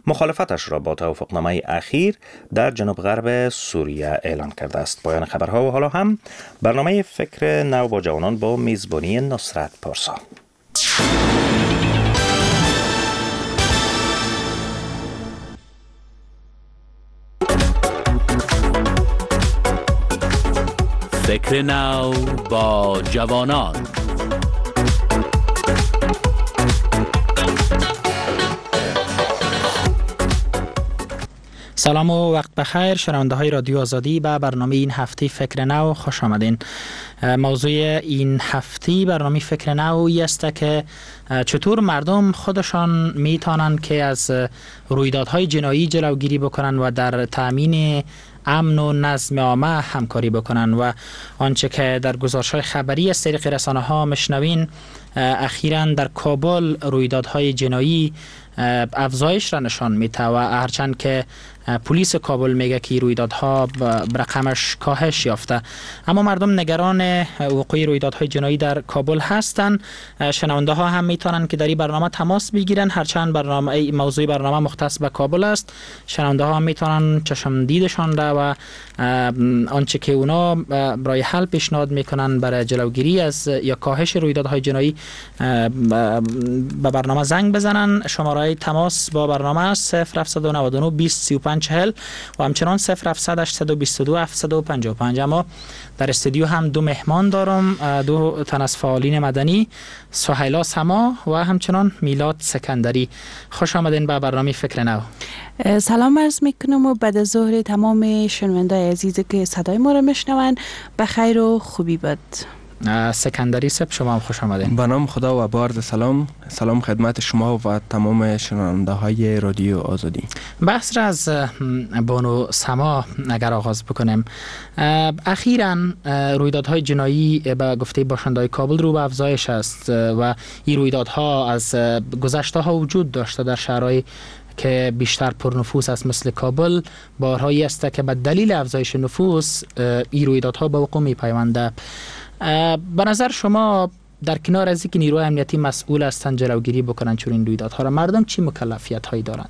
مخالفتش را با توافقنامه اخیر در جنوب غرب سوریه اعلان کرده است. پایان خبرها و حالا هم برنامه فکر نو با جوانان با میزبانی نصرت پارسا. فکر نو با جوانان. سلام و وقت بخیر شنونده های رادیو آزادی. به برنامه این هفته فکر نو خوش آمدین. موضوع این هفته برنامه فکر نو است که چطور مردم خودشان میتونن که از رویدادهای جنایی جلوگیری بکنن و در تامین امن و نظم عامه همکاری بکنن. و آنچه که در گزارش‌های خبری از طریق رسانه‌ها مشنوین، اخیراً در کابل رویدادهای جنایی افزایش را نشان میده و هرچند که پلیس کابل میگه که رویدادها رقمش کاهش یافته، اما مردم نگران وقوع رویدادهای جنایی در کابل هستند. شنونده ها هم میتونن که در این برنامه تماس بگیرن، هرچند موضوع برنامه مختص به کابل است. شنونده ها میتونن چشم دیدشان را و آنچه که اونا برای حل پیشنهاد میکنن برای جلوگیری از یا کاهش رویدادهای جنایی به برنامه زنگ بزنن. شماره تماس با برنامه 0799 20 35 40 و همچنان 0700 822 755. اما در استودیو هم دو مهمان دارم، دو تن از فعالین مدنی، سهیلا سما و همچنان میلاد سکندری. خوش آمدین به برنامه فکر نو. سلام عرض میکنم و بعد از ظهر تمام شنوندای عزیزی که صدای ما را میشنون بخیر و خوبی باد. سکندری صاحب شما هم خوش آمدین. به نام خدا و با عرض سلام خدمت شما و تمام شنونده های رادیو آزادی. بحث را از بانو سما اگر آغاز بکنیم، اخیراً رویدادهای جنایی به گفته باشنده‌های کابل رو به افزایش است و این رویدادها از گذشته ها وجود داشته در شهرهای که بیشتر پرنفوس است مثل کابل. بارهایی است که به دلیل افزایش نفوس این رویدادها به وقوع می‌پیونده. به نظر شما در کنار از اینکه نیروی امنیتی مسئول هستند جلوگیری بکنن چون این رویدادها را، مردم چی مکلفیت هایی دارند؟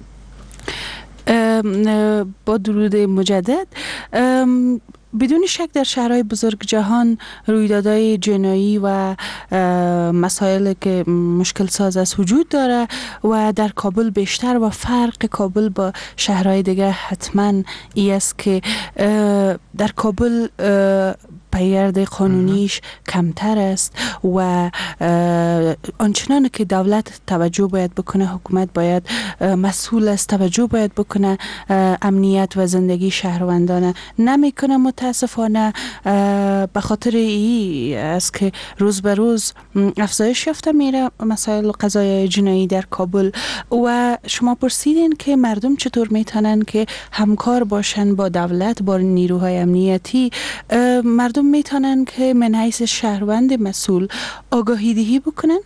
با درود مجدد، بدون شک در شهرهای بزرگ جهان رویدادهای جنایی و مسائل که مشکل ساز است وجود داره و در کابل بیشتر و فرق کابل با شهرهای دیگه حتما ای است که در کابل پیگرد قانونیش کمتر است و آنچنان که دولت توجه باید بکنه، حکومت باید مسئول است توجه باید بکنه، امنیت و زندگی شهروندانه نمیکنه. متاسفانه به خاطر ای است که روز به روز افزایش یافته میره مسائل قضایای جنایی در کابل. و شما پرسیدین که مردم چطور میتونن که همکار باشن با دولت، با نیروهای امنیتی. مردم میتونن که من حیث شهروند مسئول آگاهی دهی بکنن،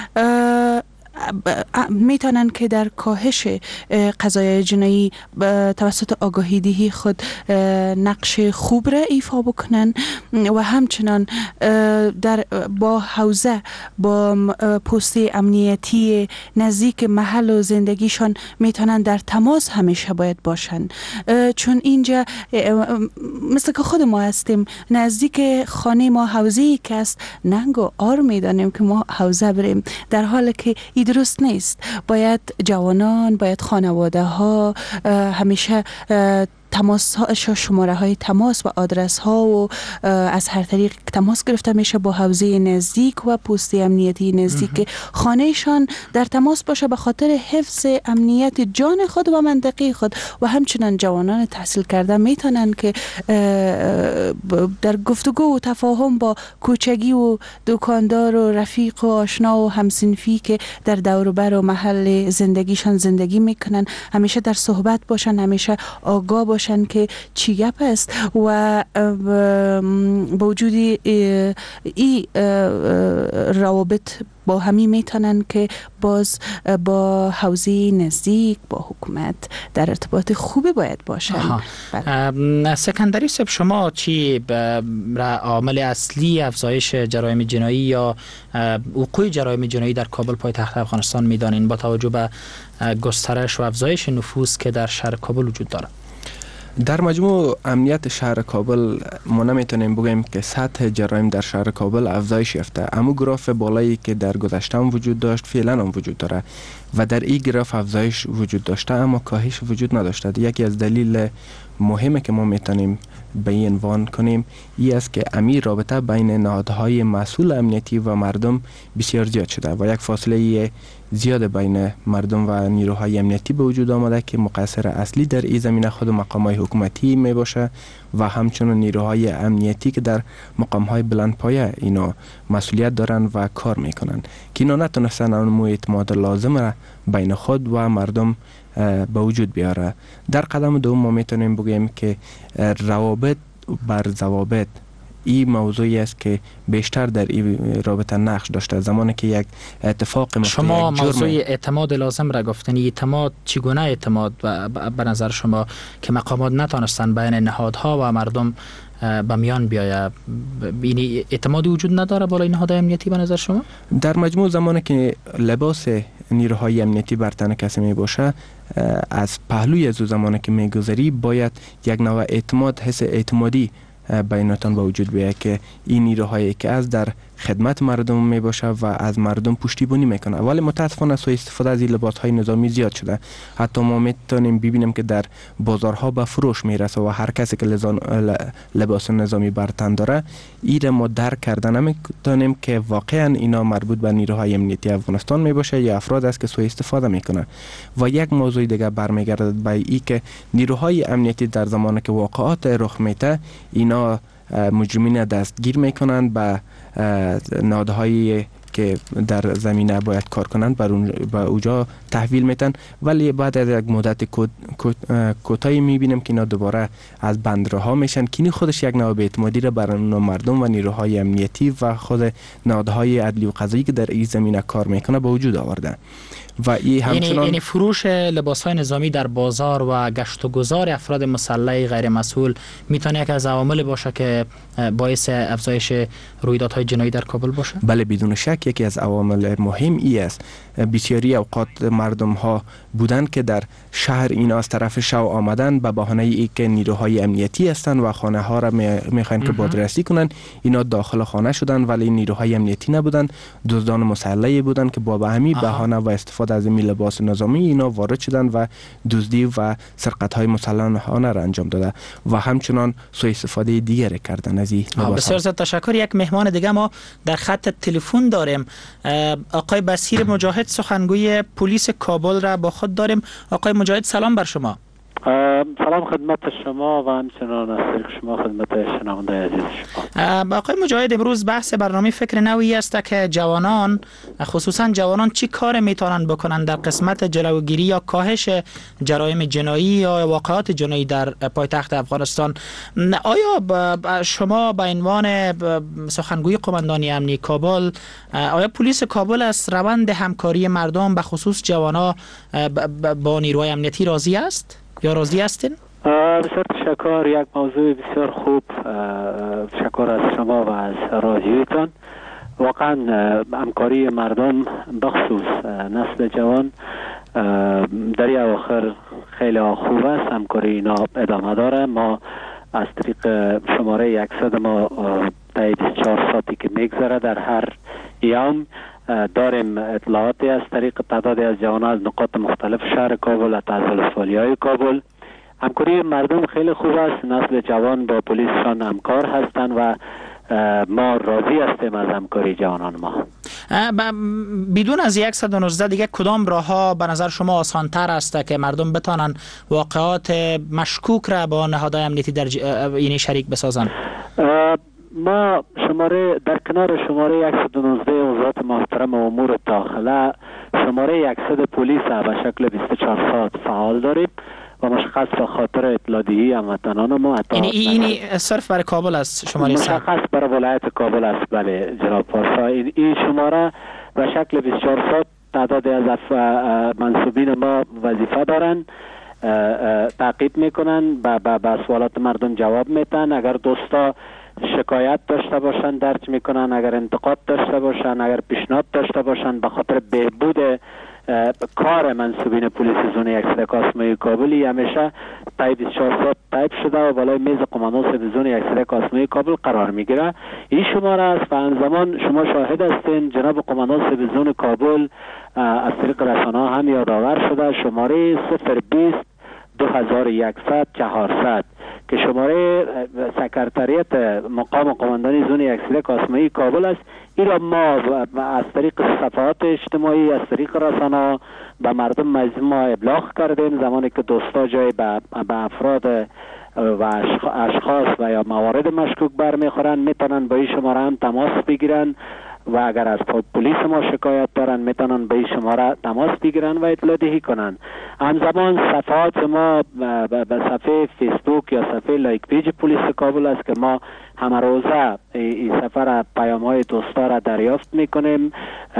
میتونن که در کاهش قضایای جنایی توسط آگاهی دهی خود نقش خوب را ایفا بکنن و همچنان با حوزه با پست امنیتی نزدیک محل و زندگیشان میتونن در تماس همیشه باید باشن، چون اینجا مثل که خود ما هستیم نزدیک خانه ما حوزه‌ای که است ننگ و آر میدانیم که ما حوزه بریم، در حالی که درست نیست. باید جوانان، باید خانواده ها همیشه تماس ها، شماره های تماس و آدرس ها و از هر طریق تماس گرفته میشه با حوزه نزدیک و پست امنیتی نزدیک خانهشان در تماس باشه به خاطر حفظ امنیت جان خود و منطقه خود. و همچنان جوانان تحصیل کرده میتونن که در گفتگو و تفاهم با کوچگی و دکاندار و رفیق و آشنا و همسنفی که در دور و بر و محل زندگیشان زندگی میکنن همیشه در صحبت باشن، همیشه آگاه باشن باشن که چی گپ است و با وجود ای روابط با همی میتونن که باز با حوزه نزدیک با حکومت در ارتباط خوبی باید باشن. سکندری صاحب، شما چی عامل اصلی افزایش جرایم جنایی یا وقوع جرایم جنایی در کابل پایتخت افغانستان میدانین با توجه به گسترش و افزایش نفوذ که در شهر کابل وجود داره؟ در مجموع امنیت شهر کابل ما نمیتونیم بگیم که سطح جرایم در شهر کابل افزایش یافته. اما گراف بالایی که در گذشته هم وجود داشت فعلا هم وجود داره و در این گراف افزایش وجود داشته اما کاهش وجود نداشته. یکی از دلیل مهمه که ما میتونیم به این عنوان کنیم این است که امیر رابطه بین نهادهای مسئول امنیتی و مردم بسیار زیاد شده و یک فاصله زیاد بین مردم و نیروهای امنیتی به وجود آمده که مقصر اصلی در این زمینه خود مقامات حکومتی می باشه و همچنین نیروهای امنیتی که در مقامهای بلندپایه اینا مسئولیت دارن و کار میکنن که اینا نتونستن اون اعتماد لازم را بین خود و مردم به وجود بیاره. در قدم دوم ما میتونیم بگیم که روابط بر ضوابط این موضوعی است که بیشتر در این رابطه نقش داشته. زمانی که یک اتفاق شما موضوع اعتماد لازم را گفتن، اعتماد چگونه اعتماد به نظر شما که مقامات نتونستن بین نهادها و مردم به میان بیایه، این اعتمادی وجود نداره بالای نهادهای امنیتی به نظر شما؟ در مجموع زمانی که لباس نیروهای امنیتی بر تن کسی می باشه، از پهلوی از زمانی که میگذری باید یک نوع اعتماد، حس اعتمادی بیناتان با وجود بیاید که این نیروهایی که از در خدمت مردم می باشه و از مردم پشتیبانی میکنه. ولی متاسفانه سوء استفاده از این لباس های نظامی زیاد شده. حتی ما میتونیم ببینیم که در بازارها به فروش میرسه و هر کسی که لباس نظامی بر تن داره ایره ما درک کرده نمیتونیم که واقعا اینا مربوط به نیروهای امنیتی افغانستان می باشه یا افراد است که سوء استفاده میکنه. و یک موضوع دیگه برمیگردد به این که نیروهای امنیتی در زمانی که واقعات رخ میده اینا مجرمین دستگیر میکنند به نهادهایی که در زمینه باید کار کنند به اونجا تحویل میتن، ولی بعد از یک مدت کوتاهی میبینیم که اینا دوباره از بندرها میشن که خودش یک نوع بی‌اعتمادی را بر مردم و نیروهای امنیتی و خود نهادهای عدلی و قضایی که در این زمینه کار میکنه به وجود آورده. و این همچنان یعنی فروش لباس‌های نظامی در بازار و گشت و گذار افراد مسلح غیر مسئول میتونه یک از عوامل باشه که باعث افزایش رویدادهای جنایی در کابل باشه؟ بله، بدون شک یکی از عوامل مهم ای است. بسیاری اوقات مردم ها بودند که در شهر اینا از طرف شو آمدن به بهانه ای که نیروهای امنیتی هستند و خانه ها را میخوان که بازرسی کنن. اینا داخل خانه شدن ولی نیروهای امنیتی نبودند، دزدان مسلحی بودند که با همین بهانه و استفاده از این لباس نظامی اینا وارد شدن و دزدی و سرقت های مسلحانه را انجام داده و همچنان سوء استفاده دیگری کردن از این لباس. بسیار زیاد تشکر. یک مهمان دیگه ما در خط تلفن داریم، آقای بصیر مجاهد، سخنگوی پلیس کابل را با خود داریم. آقای مجاهد سلام بر شما. سلام خدمت شما و همچنان از شما خدمت شنونده عزیز شما. آقای مجاهد، امروز بحث برنامه فکر نوی است که جوانان، خصوصا جوانان، چی کار میتونن بکنن در قسمت جلوگیری یا کاهش جرایم جنایی یا واقعات جنایی در پایتخت افغانستان. آیا شما به عنوان سخنگوی قماندانی امنیتی کابل، آیا پلیس کابل از روند همکاری مردم به خصوص جوانان با نیروهای امنیتی راضی است یا راضی هستین؟ بسیار تشکر. یک موضوع بسیار خوب. تشکر از شما و از رادیویتان. واقعا همکاری مردم بخصوص نسل جوان در این اواخر خیلی خوب است. همکاری اینا ادامه داره. ما از طریق شماره 100 ما در 24 ساعتی که میگذره در هر ایام داریم اطلاعاتی از طریق تعدادی از جوانان از نقاط مختلف شهر کابل، از ولسوالی‌های کابل. همکاری مردم خیلی خوب است. نسل جوان با پلیسشان همکار هستند و ما راضی هستیم از همکاری جوانان ما. بدون از 119 دیگه کدام راه ها به نظر شما آسان‌تر است که مردم بتانن واقعات مشکوک را با نهادهای امنیتی در این شریک بسازن؟ ما در کنار شماره 119 وزارت محترم امور داخله شماره 100 پلیس به شکل 24 ساعت فعال داریم و مشخص به خاطر اطلاع دهی هموطنان ما. این صرف برای کابل است شماره 100؟ مشخص برای ولایت کابل است. بله جناب پارسا، این شماره به شکل 24 ساعت تعداد از منصوبین ما وظیفه دارن، تعقیب میکنن، به سوالات مردم جواب میدن. اگر دوستا شکایت داشته باشن درج میکنن، اگر انتقاد داشته باشن، اگر پیشنهاد داشته باشن به خاطر بهبود کار منصوبین پلیس زون 100 کاسمای کابلی، همیشه تا 24 ساعت تایپ شده و بالای میز قماندان زون 100 کاسمای کابل قرار میگیره. این شماره است و آن شما شاهد هستین جناب قماندان زون کابل از طریق رسانه هم یادآور شده. شماره 020 2100 400 که شماره سکرتریت مقام قماندانی زون 100 کاسمایی کابل است. این را ما از طریق صفحات اجتماعی، از طریق رسانه به مردم مجموع ما ابلاغ کردیم. زمانی که دوستا جای به افراد و اشخاص و یا موارد مشکوک برمیخورن میتونن با این شماره هم تماس بگیرن و اگر از پلیس ما شکایت دارن میتونن به این شماره تماس بگیرن و اطلاع دهی کنن. همزمان صفحات ما به صفحه فیسبوک یا صفحه لایک پیج پلیس کابل است که ما همه روزه این سفر پیام های دوستا را دریافت میکنیم.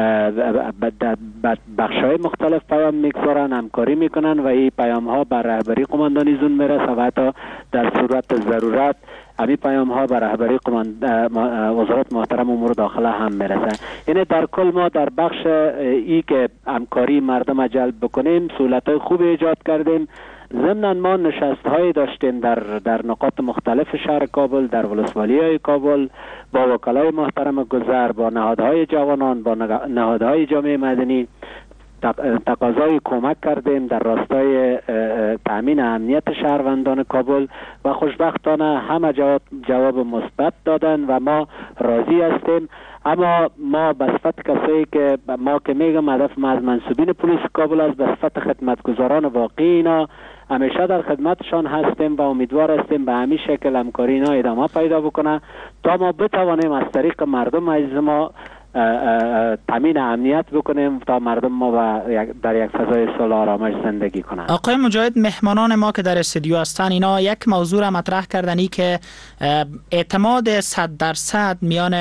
بخشای مختلف پیام میگذارن، همکاری میکنن و این پیام ها بر رهبری قماندانی زون میرسه و حتی در صورت ضرورت همین پیام ها بر رهبری وزارت محترم امور داخله هم میرسه. یعنی در کل ما در بخش ای که همکاری مردم جلب بکنیم سهولت های خوب ایجاد کردیم. ضمن ما نشست هایی داشتیم در نقاط مختلف شهر کابل، در ولسوالی های کابل، با وکلای محترم گذر، با نهادهای جوانان، با نهادهای جامعه مدنی تقاضای کمک کردیم در راستای تامین امنیت شهروندان کابل و خوشبختانه همه جواب مثبت دادن و ما راضی هستیم. اما ما به صفت کسایی که ما که میگم هدف ما از منصوبین پلیس کابل است، به صفت خدمتگزاران واقعی اینا همیشه در خدمتشان هستیم و امیدوار هستیم به همین شکل همکاری اینا ادامه پیدا بکنه تا ما بتوانیم از طریق مردم عزیز ما تامین امنیت بکنیم تا مردم ما در یک فضای صلح و آرامش زندگی کنند. آقای مجاهد، مهمانان ما که در استودیو هستن اینا یک موضوع را مطرح کردنی که اعتماد 100% میان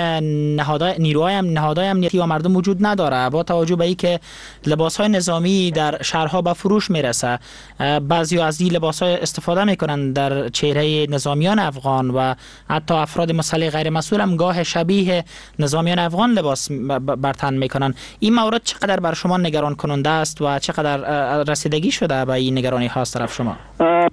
نهادهای امنیتی و مردم وجود نداره، با توجه به اینکه لباسهای نظامی در شهرها به فروش میرسه. بعضی از این لباسهای استفاده میکنن در چهره نظامیان افغان و حتی افراد مسلح غیر مسئول هم گاه شبیه نظامیان افغان لباس برتن میکنن. این مورد چقدر بر شما نگران کننده است و چقدر رسیدگی شده به این نگرانی ها از طرف شما؟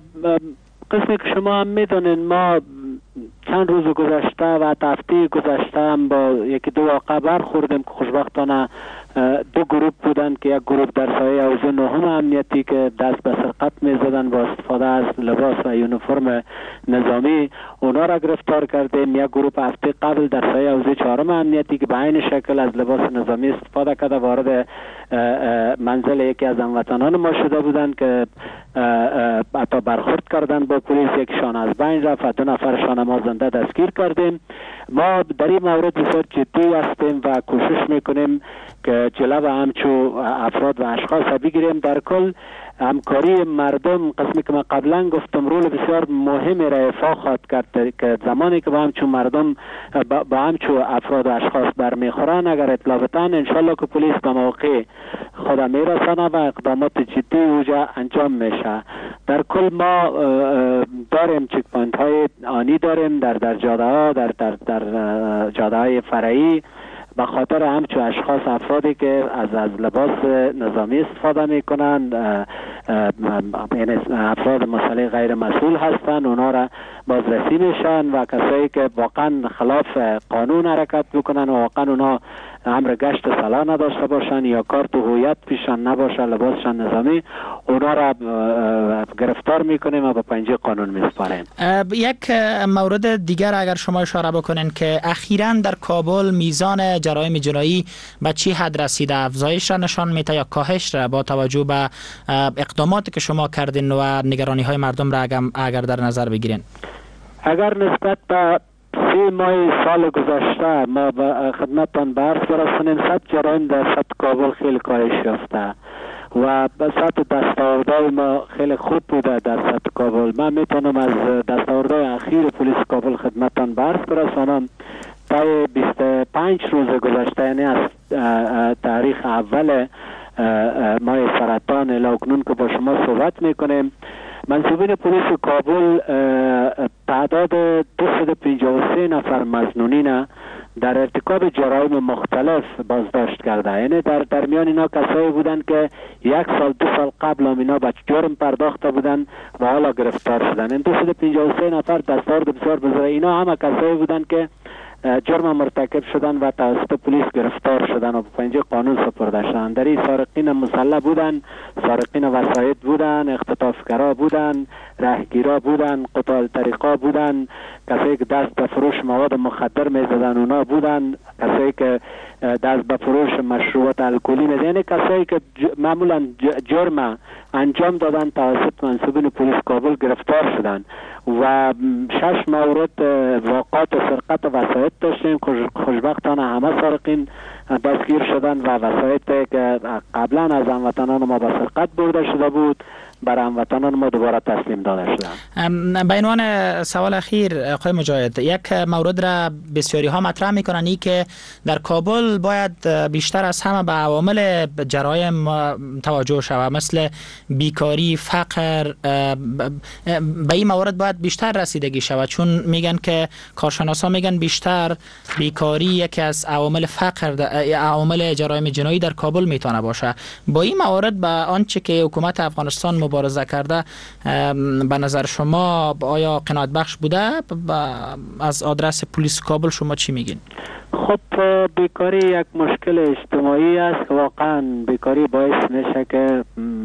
قسمی که شما هم میدونین ما چند روز گذشته و هفته گذشته هم با یکی دو واقعه برخوردیم که خوشبختانه دو گروه بودند که یک گروه در سایه حوزه نهم امنیتی که دست به سرقت میزدن با استفاده از لباس و یونیفرم نظامی، اونا را گرفتار کردیم. یک گروه هفته قبل در سایه حوزه 4 امنیتی که به عین شکل از لباس نظامی استفاده کرده وارد منزل یکی از هموطنان ما شده بودند که حتی برخورد کردن با پلیس، یکشان از بین رفت و 2 نفرشان ما زنده دستگیر کردیم. ما در این مورد بسیار جدی هستیم و کوشش میکنیم که جلو همچو افراد و اشخاص بگیریم. در کل همکاری مردم قسمی که ما قبلا گفتم رول بسیار مهمی را ایفا خواهد کرد که زمانی که با همچو مردم با همچو افراد و اشخاص برمیخورن اگر اطلاع بدن انشالله که پلیس به موقع خود میرسانه و اقدامات جدی اوجا انجام میشه. در کل ما داریم چک پوینت های آنی داریم در جاده ها، در جاده های فرعی به خاطر همچو اشخاص افرادی که از لباس نظامی استفاده میکنند، افراد مسلح غیر مسئول هستند، اونا را بازرسی میشن و کسایی که واقعا خلاف قانون حرکت بکنن و واقعا اونا امر گشت سلاح نداشته باشن یا کارت و هویت پیشان نباشه لباسشان نظامی، اونا را گرفتار میکنیم و به پنجه قانون میسپاریم. یک مورد دیگر اگر شما اشاره بکنین که اخیراً در کابل میزان جرایم جنایی به چی حد رسیده؟ افزایش را نشان میده یا کاهش را با توجه به اقداماتی که شما کردین و نگرانی های مردم را اگر در نظر بگیرین؟ اگر نسبت به 3 ماه سال گذشته ما به خدمتتان عرض برسونیم 100 جرایم در سطح کابل خیلی کاهش یافته و به سطح دستاوردهای ما خیلی خوب بوده در سطح کابل. من میتونم از دستاوردهای اخیر پلیس کابل خدمتان برس برسانم. طی 25 روز گذشته، یعنی از تاریخ اول ماه سرطان الی اکنون که با شما صحبت میکنیم، منصوبین پلیس کابل تعداد 253 نفر مظنونین در ارتکاب جرایم مختلف بازداشت کرده. یعنی در میان اینا کسایی بودند که 1 سال 2 سال قبل هم اینا به جرم پرداخته بودند و حالا گرفتار شدند. این 253 نفر دستاورد بسیار بزرگ. اینا همه کسایی بودند که جرم مرتکب شدن و توسط پلیس گرفتار شدن و به پنجه قانون سپرده شدن. در این سارقین مسلح بودن، سارقین وسایط بودن، اختطافگرا بودن، رهگیرا بودن، قطاع الطریقا بودن، کسایی که دست به فروش مواد مخدر میزدن اونا بودن، کسایی که دست به فروش مشروبات الکلی میزدن، یعنی کسایی که معمولا جرم انجام دادن توسط منصوبین پلیس کابل گرفتار شدن. و 6 مورد واقعات سرقت وسایط داشتیم. خوشبختانه همه سارقین دستگیر شدن و وسایطی که قبلا از هموطنان ما به سرقت برده شده بود برای هموطنان ما دوباره تسلیم داده شدن. به عنوان سوال اخیر آقای مجاهد، یک مورد را بسیاری ها مطرح میکنن، این که در کابل باید بیشتر از همه به عوامل جرایم توجه شود، مثل بیکاری، فقر. به این مورد باید بیشتر رسیدگی شود، چون میگن که کارشناسا میگن بیشتر بیکاری یکی از عوامل فقر، عوامل جرایم جنایی در کابل میتونه باشه. با این موارد به آنچه که حکومت افغانستان مبارزه کرده به نظر شما آیا قناعت بخش بوده؟ از آدرس پلیس کابل شما چی میگین؟ خب بیکاری یک مشکل اجتماعی است. واقعا بیکاری باعث میشه که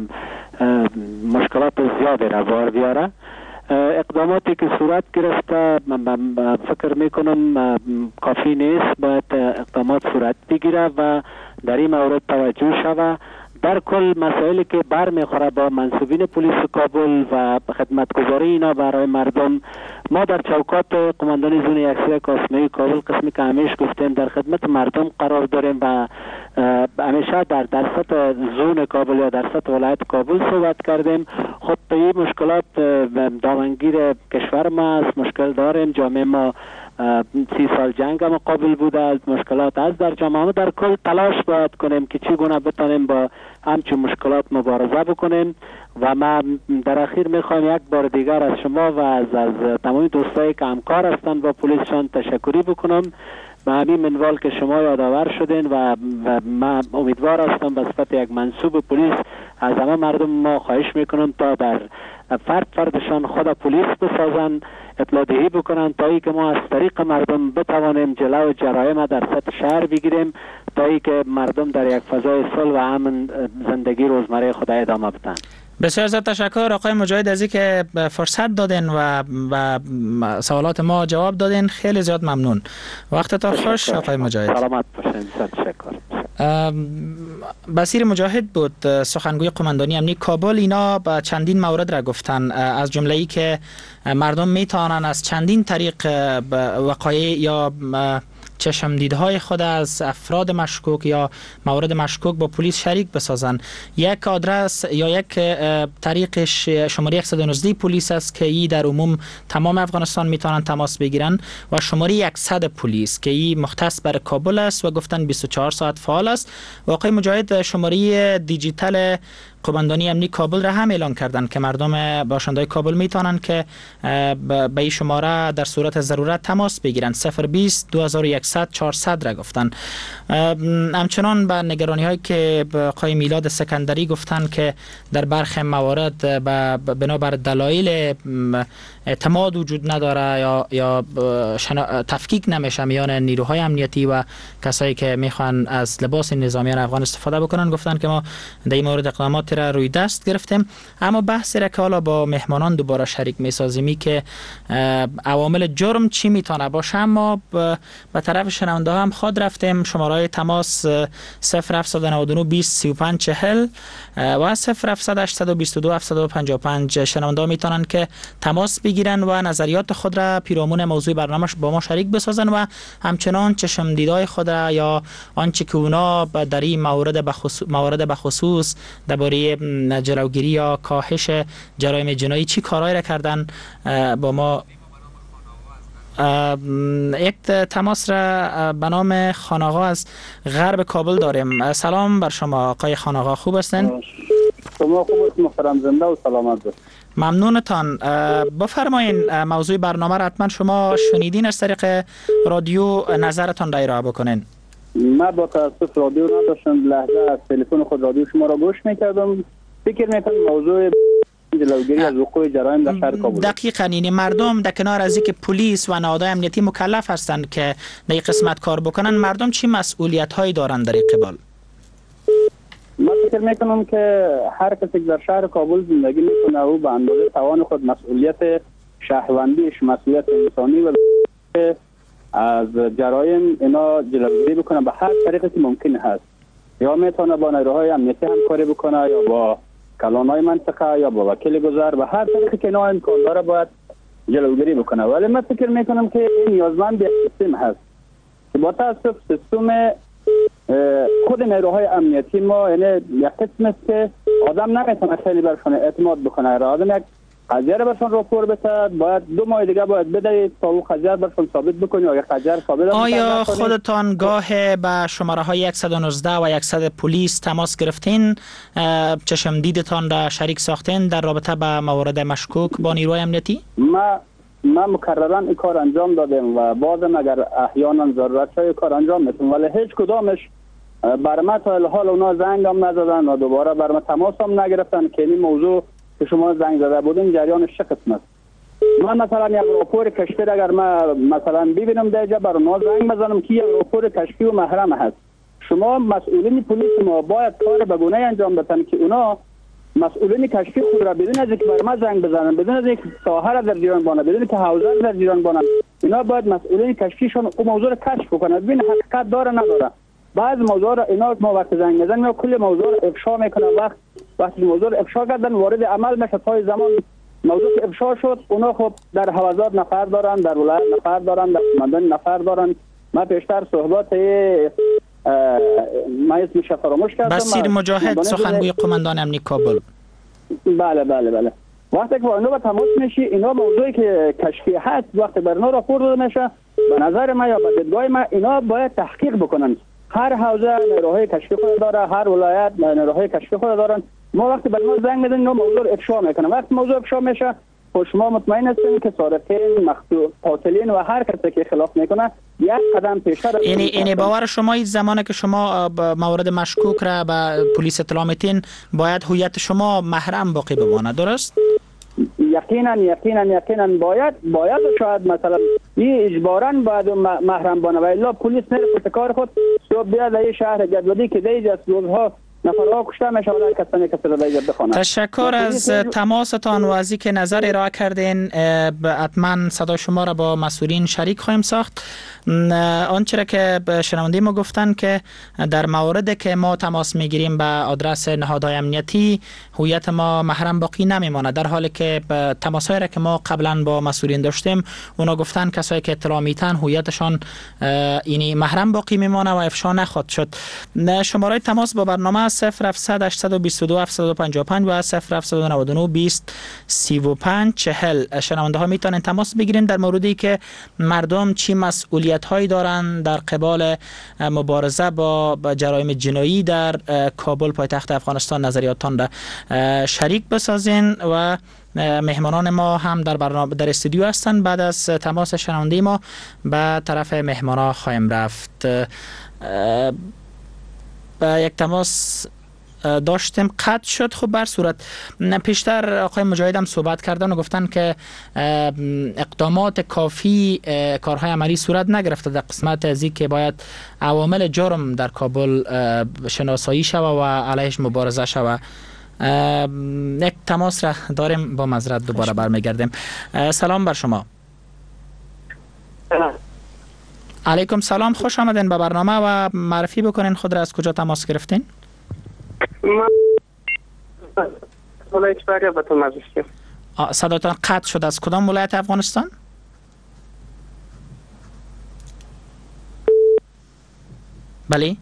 مشکلات زیادی را بار بیاره. اقداماتی که صورت گرفته من فکر میکنم کافی نیست، باید اقدامات صورت بگیره و در این مورد توجه شود. در کل مسائلی که بر میخوره با منصوبین پلیس کابل و خدمتگزاری اینا برای مردم، ما در چوکات قماندانی زون 101 کاسمه کابل قسمی که همیشه گفتیم در خدمت مردم قرار داریم و همیشه در سطح زون کابل یا در سطح ولایت کابل صحبت کردیم. خب این مشکلات دامنگیر کشور ما است، مشکل داریم. جامعه ما 30 سال جنگ مقابل بوده، مشکلات از در جامعه. در کل تلاش باید کنیم که چگونه بتانیم با همچون مشکلات مبارزه بکنیم. و ما در اخیر میخوایم یک بار دیگر از شما و از تمام دوستایی که همکار هستند با پلیسشان تشکری بکنم به همین منوال که شما یادآور شدین و من امیدوار هستم به صفت یک منصوب پلیس از همه مردم ما خواهش میکنم تا در فردشان خود پلیس بسازن، اطلاع دهی بکنن تا ای که ما از طریق مردم بتوانیم جلو جرایم در سطح شهر بگیریم، تا ای که مردم در یک فضای صلح و امن زندگی روزمره خود ادامه بدن. بسیار زیاد تشکر آقای مجاهد از اینکه فرصت دادین و سوالات ما جواب دادین. خیلی زیاد ممنون. وقتتون خوش آقای مجاهد. سلامت باشین. تشکر. بصیر مجاهد بود، سخنگوی قماندانی امنیتی کابل. اینا با چندین مورد را گفتن، از جمله ای که مردم میتونن از چندین طریق وقایع یا چشم دیدهای خود از افراد مشکوک یا موارد مشکوک با پلیس شریک بسازن. یک آدرس یا یک طریقش شماره 119 پلیس است که ای در عموم تمام افغانستان میتونن تماس بگیرن، و شماره 100 پلیس که ای مختص بر کابل است و گفتن 24 ساعت فعال است. و آقای مجاهد شماره دیجیتال قماندانی امنیتی کابل را هم اعلان کردن که مردم باشندگان کابل میتونن که به این شماره در صورت ضرورت تماس بگیرن. 020 2100 400 را گفتن. همچنان به نگرانی هایی که آقای میلاد سکندری گفتن که در برخی موارد بنابر دلایل اعتماد وجود نداره یا تفکیک نمیشه میان نیروهای امنیتی و کسایی که میخوان از لباس نظامیان افغان استفاده بکنن، گفتن که ما در این مورد اقدامات مشکلاتی را روی دست گرفتیم، اما بحثی را که حالا با مهمانان دوباره شریک می‌سازیم که عوامل جرم چی میتونه باشه، اما به طرف شنونده هم خود رفتیم. شماره تماس 0799 20 35 40 و 0700 822 755. شنونده میتونن که تماس بگیرن و نظریات خود را پیرامون موضوع برنامه با ما شریک بسازن و همچنان چشم دیدای خود را یا آنچه که اونا در این مورد به خصوص درباره جلوگیری یا کاهش جرایم جنایی چی کارهایی را کردن با ما. یک تماس را به نام خاناغا از غرب کابل داریم. سلام بر شما آقای خاناغا، خوب هستین؟ شما خوب هستید محترم، زنده و سلامت باشید. ممنونتان. بفرمایین موضوع برنامه را حتما شما شنیدین، از طریق رادیو نظرتان را ارائه بکنین. من با تاسف رادیو نداشتم، لحظه از تلفن خود رادیو شما را گوش میکردم. فکر میکنم موضوع جلوگیری از وقوع جرایم در شهر کابل. دقیقاً، این مردم در کنار از اینکه پلیس و نهادهای امنیتی مکلف هستند که در این قسمت کار بکنن، مردم چی مسئولیت هایی دارند در این قبال؟ من فکر میکنم که هر کسی که در شهر کابل زندگی میکنه او به اندازه توان خود مسئولیت شهروندیش، مسئولیت انسانی و از جرایم اینا جلوگیری بکنه به هر طریقی که ممکن هست. یا میتونه با نیروهای امنیتی همکاری بکنه یا با کلانای منطقه یا با وکیل گذر، به هر طریقی که اینا امکان داره باید جلوگیری بکنه. ولی من فکر میکنم که این نیازمند یک سیستم هست که با تاسف سیستم خود نیروهای امنیتی ما، یعنی یک قسم است که آدم نمیتونه خیلی برشون اعتماد بکنه. آدم یک قضیه رو برشون راپور بده، باید 2 ماه دیگه باید بده تا اون قضیه برشون ثابت بکنی یا قضیه ثابت. آیا خودتان گاه به شماره های 119 و 100 پلیس تماس گرفتین، چشم دیدتان را شریک ساختین در رابطه با موارد مشکوک با نیروی امنیتی؟ ما مکررا این کار انجام دادیم و بازم اگر احیانا ضرورت شد کار انجام میدیم، ولی هیچ کدامش بر ما تا الحال اونا زنگ هم نزدن و دوباره بر ما تماس هم نگرفتن که این موضوع که شما زنگ زده بودین جریانش چه قسم است. من مثلا یک راپور کشفی اگر ما مثلا ببینم دیگه بر اونا زنگ بزنم که یک راپور کشفی و محرم هست، شما مسئولین پلیس ما باید کار به گونه انجام بدن که اونا مسئولین کشفی خود را بدون از اینکه بر ما زنگ بزنن، بدون از اینکه ساحه را در جریان بانن، بدون اینکه حوزه را در جریان بانن، اینا باید مسئولین کشفیشون اون موضوع را کشف بکنن ببین حقیقت داره نداره. بعض موضوع را اینا ما وقت زنگ میزنن یا کل موضوع را افشا میکنن، وقتی موضوع را افشا کردن وارد عمل میشه. تا زمان موضوع که افشا شد اونا خب در حوزات نفر دارن، در ولایت نفر دارن، در قماندان نفر دارن. ما پیشتر صحبت ما اسمش فراموش کردم، بصیر مجاهد سخنگوی قماندان امنیتی کابل. بله وقتی که با اینا تماس میشی، اینا موضوعی که کشفی هست وقتی بر اینا راپور داده میشه، به نظر من یا به دیدگاه من اینا باید تحقیق بکنن. هر حوزه نیروهای کشفی خود داره، هر ولایت نیروهای کشفی خود دارن. ما وقتی بر ما زنگ میزنیم اینا موضوع افشا میکنن. وقتی موضوع افشا میشه خب شما مطمئن هستین که سارقین، مقتول، قاتلین و هر کسی که خلاف میکنه یک قدم پیشتر. یعنی باور شما این زمانی که شما موارد مشکوک را به پلیس اطلاع میتین باید هویت شما محرم باقی بمانه، درست؟ یقینا باید شاید مثلا این اجباراً باید محرم بانه و الا پلیس نره کار خود صبح بیاد این شهر جدولی که دیگه از روزها نفرها کشته میشه و کسانی که سر دیگه بخونه. تشکر از تماستان و از اینکه نظر ارائه کردین. حتما صدای شما را با مسئولین شریک خواهیم ساخت. آنچه که شنونده ما گفتن که در موردی که ما تماس میگیریم به آدرس نهادهای امنیتی هویت ما محرم باقی نمیمانه، در حالی که تماسایی را که ما قبلا با مسئولین داشتیم اونا گفتن کسایی که اطلاع میتن هویتشان اینی محرم باقی میمانه و افشا نخواهد شد. شماره تماس با برنامه 0700 822 755 و 0799 20 35 40. شنونده ها میتونن تماس بگیرن در موردی که مردم چی مسئولیت هایی دارن در قبال مبارزه با جرایم جنایی در کابل پایتخت افغانستان. نظریاتتان را شریک بسازین و مهمانان ما هم در برنامه در استودیو هستند. بعد از تماس شنونده ما به طرف مهمانا خواهیم رفت. یک تماس داشتیم قطع شد. خب بر صورت پیشتر آقای مجاهد هم صحبت کردن و گفتن که اقدامات کافی کارهای عملی صورت نگرفته در قسمت از این که باید عوامل جرم در کابل شناسایی شود و علیهش مبارزه شود. یک تماس را داریم، با معذرت دوباره برمیگردیم. سلام بر شما. علیکم سلام، خوش آمدین به برنامه و معرفی بکنین خود را، از کجا تماس گرفتین؟ صداتان قطع شد. از کدام ولایت افغانستان؟ بله،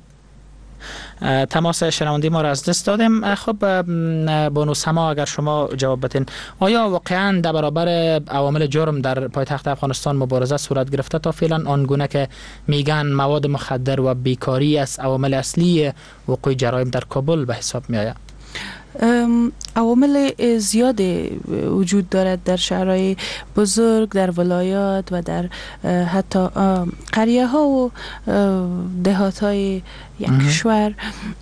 تماس شنوندی ما را از دست دادیم. خب بانو سما، اگر شما جواب بدین، آیا واقعا در برابر عوامل جرم در پایتخت افغانستان مبارزه صورت گرفته تا فعلا، آنگونه که میگن مواد مخدر و بیکاری از عوامل اصلی وقوع جرایم در کابل به حساب می آید؟ عوامل زیاد وجود دارد در شهرهای بزرگ، در ولایات و در حتی قریه ها و دهات های یک کشور.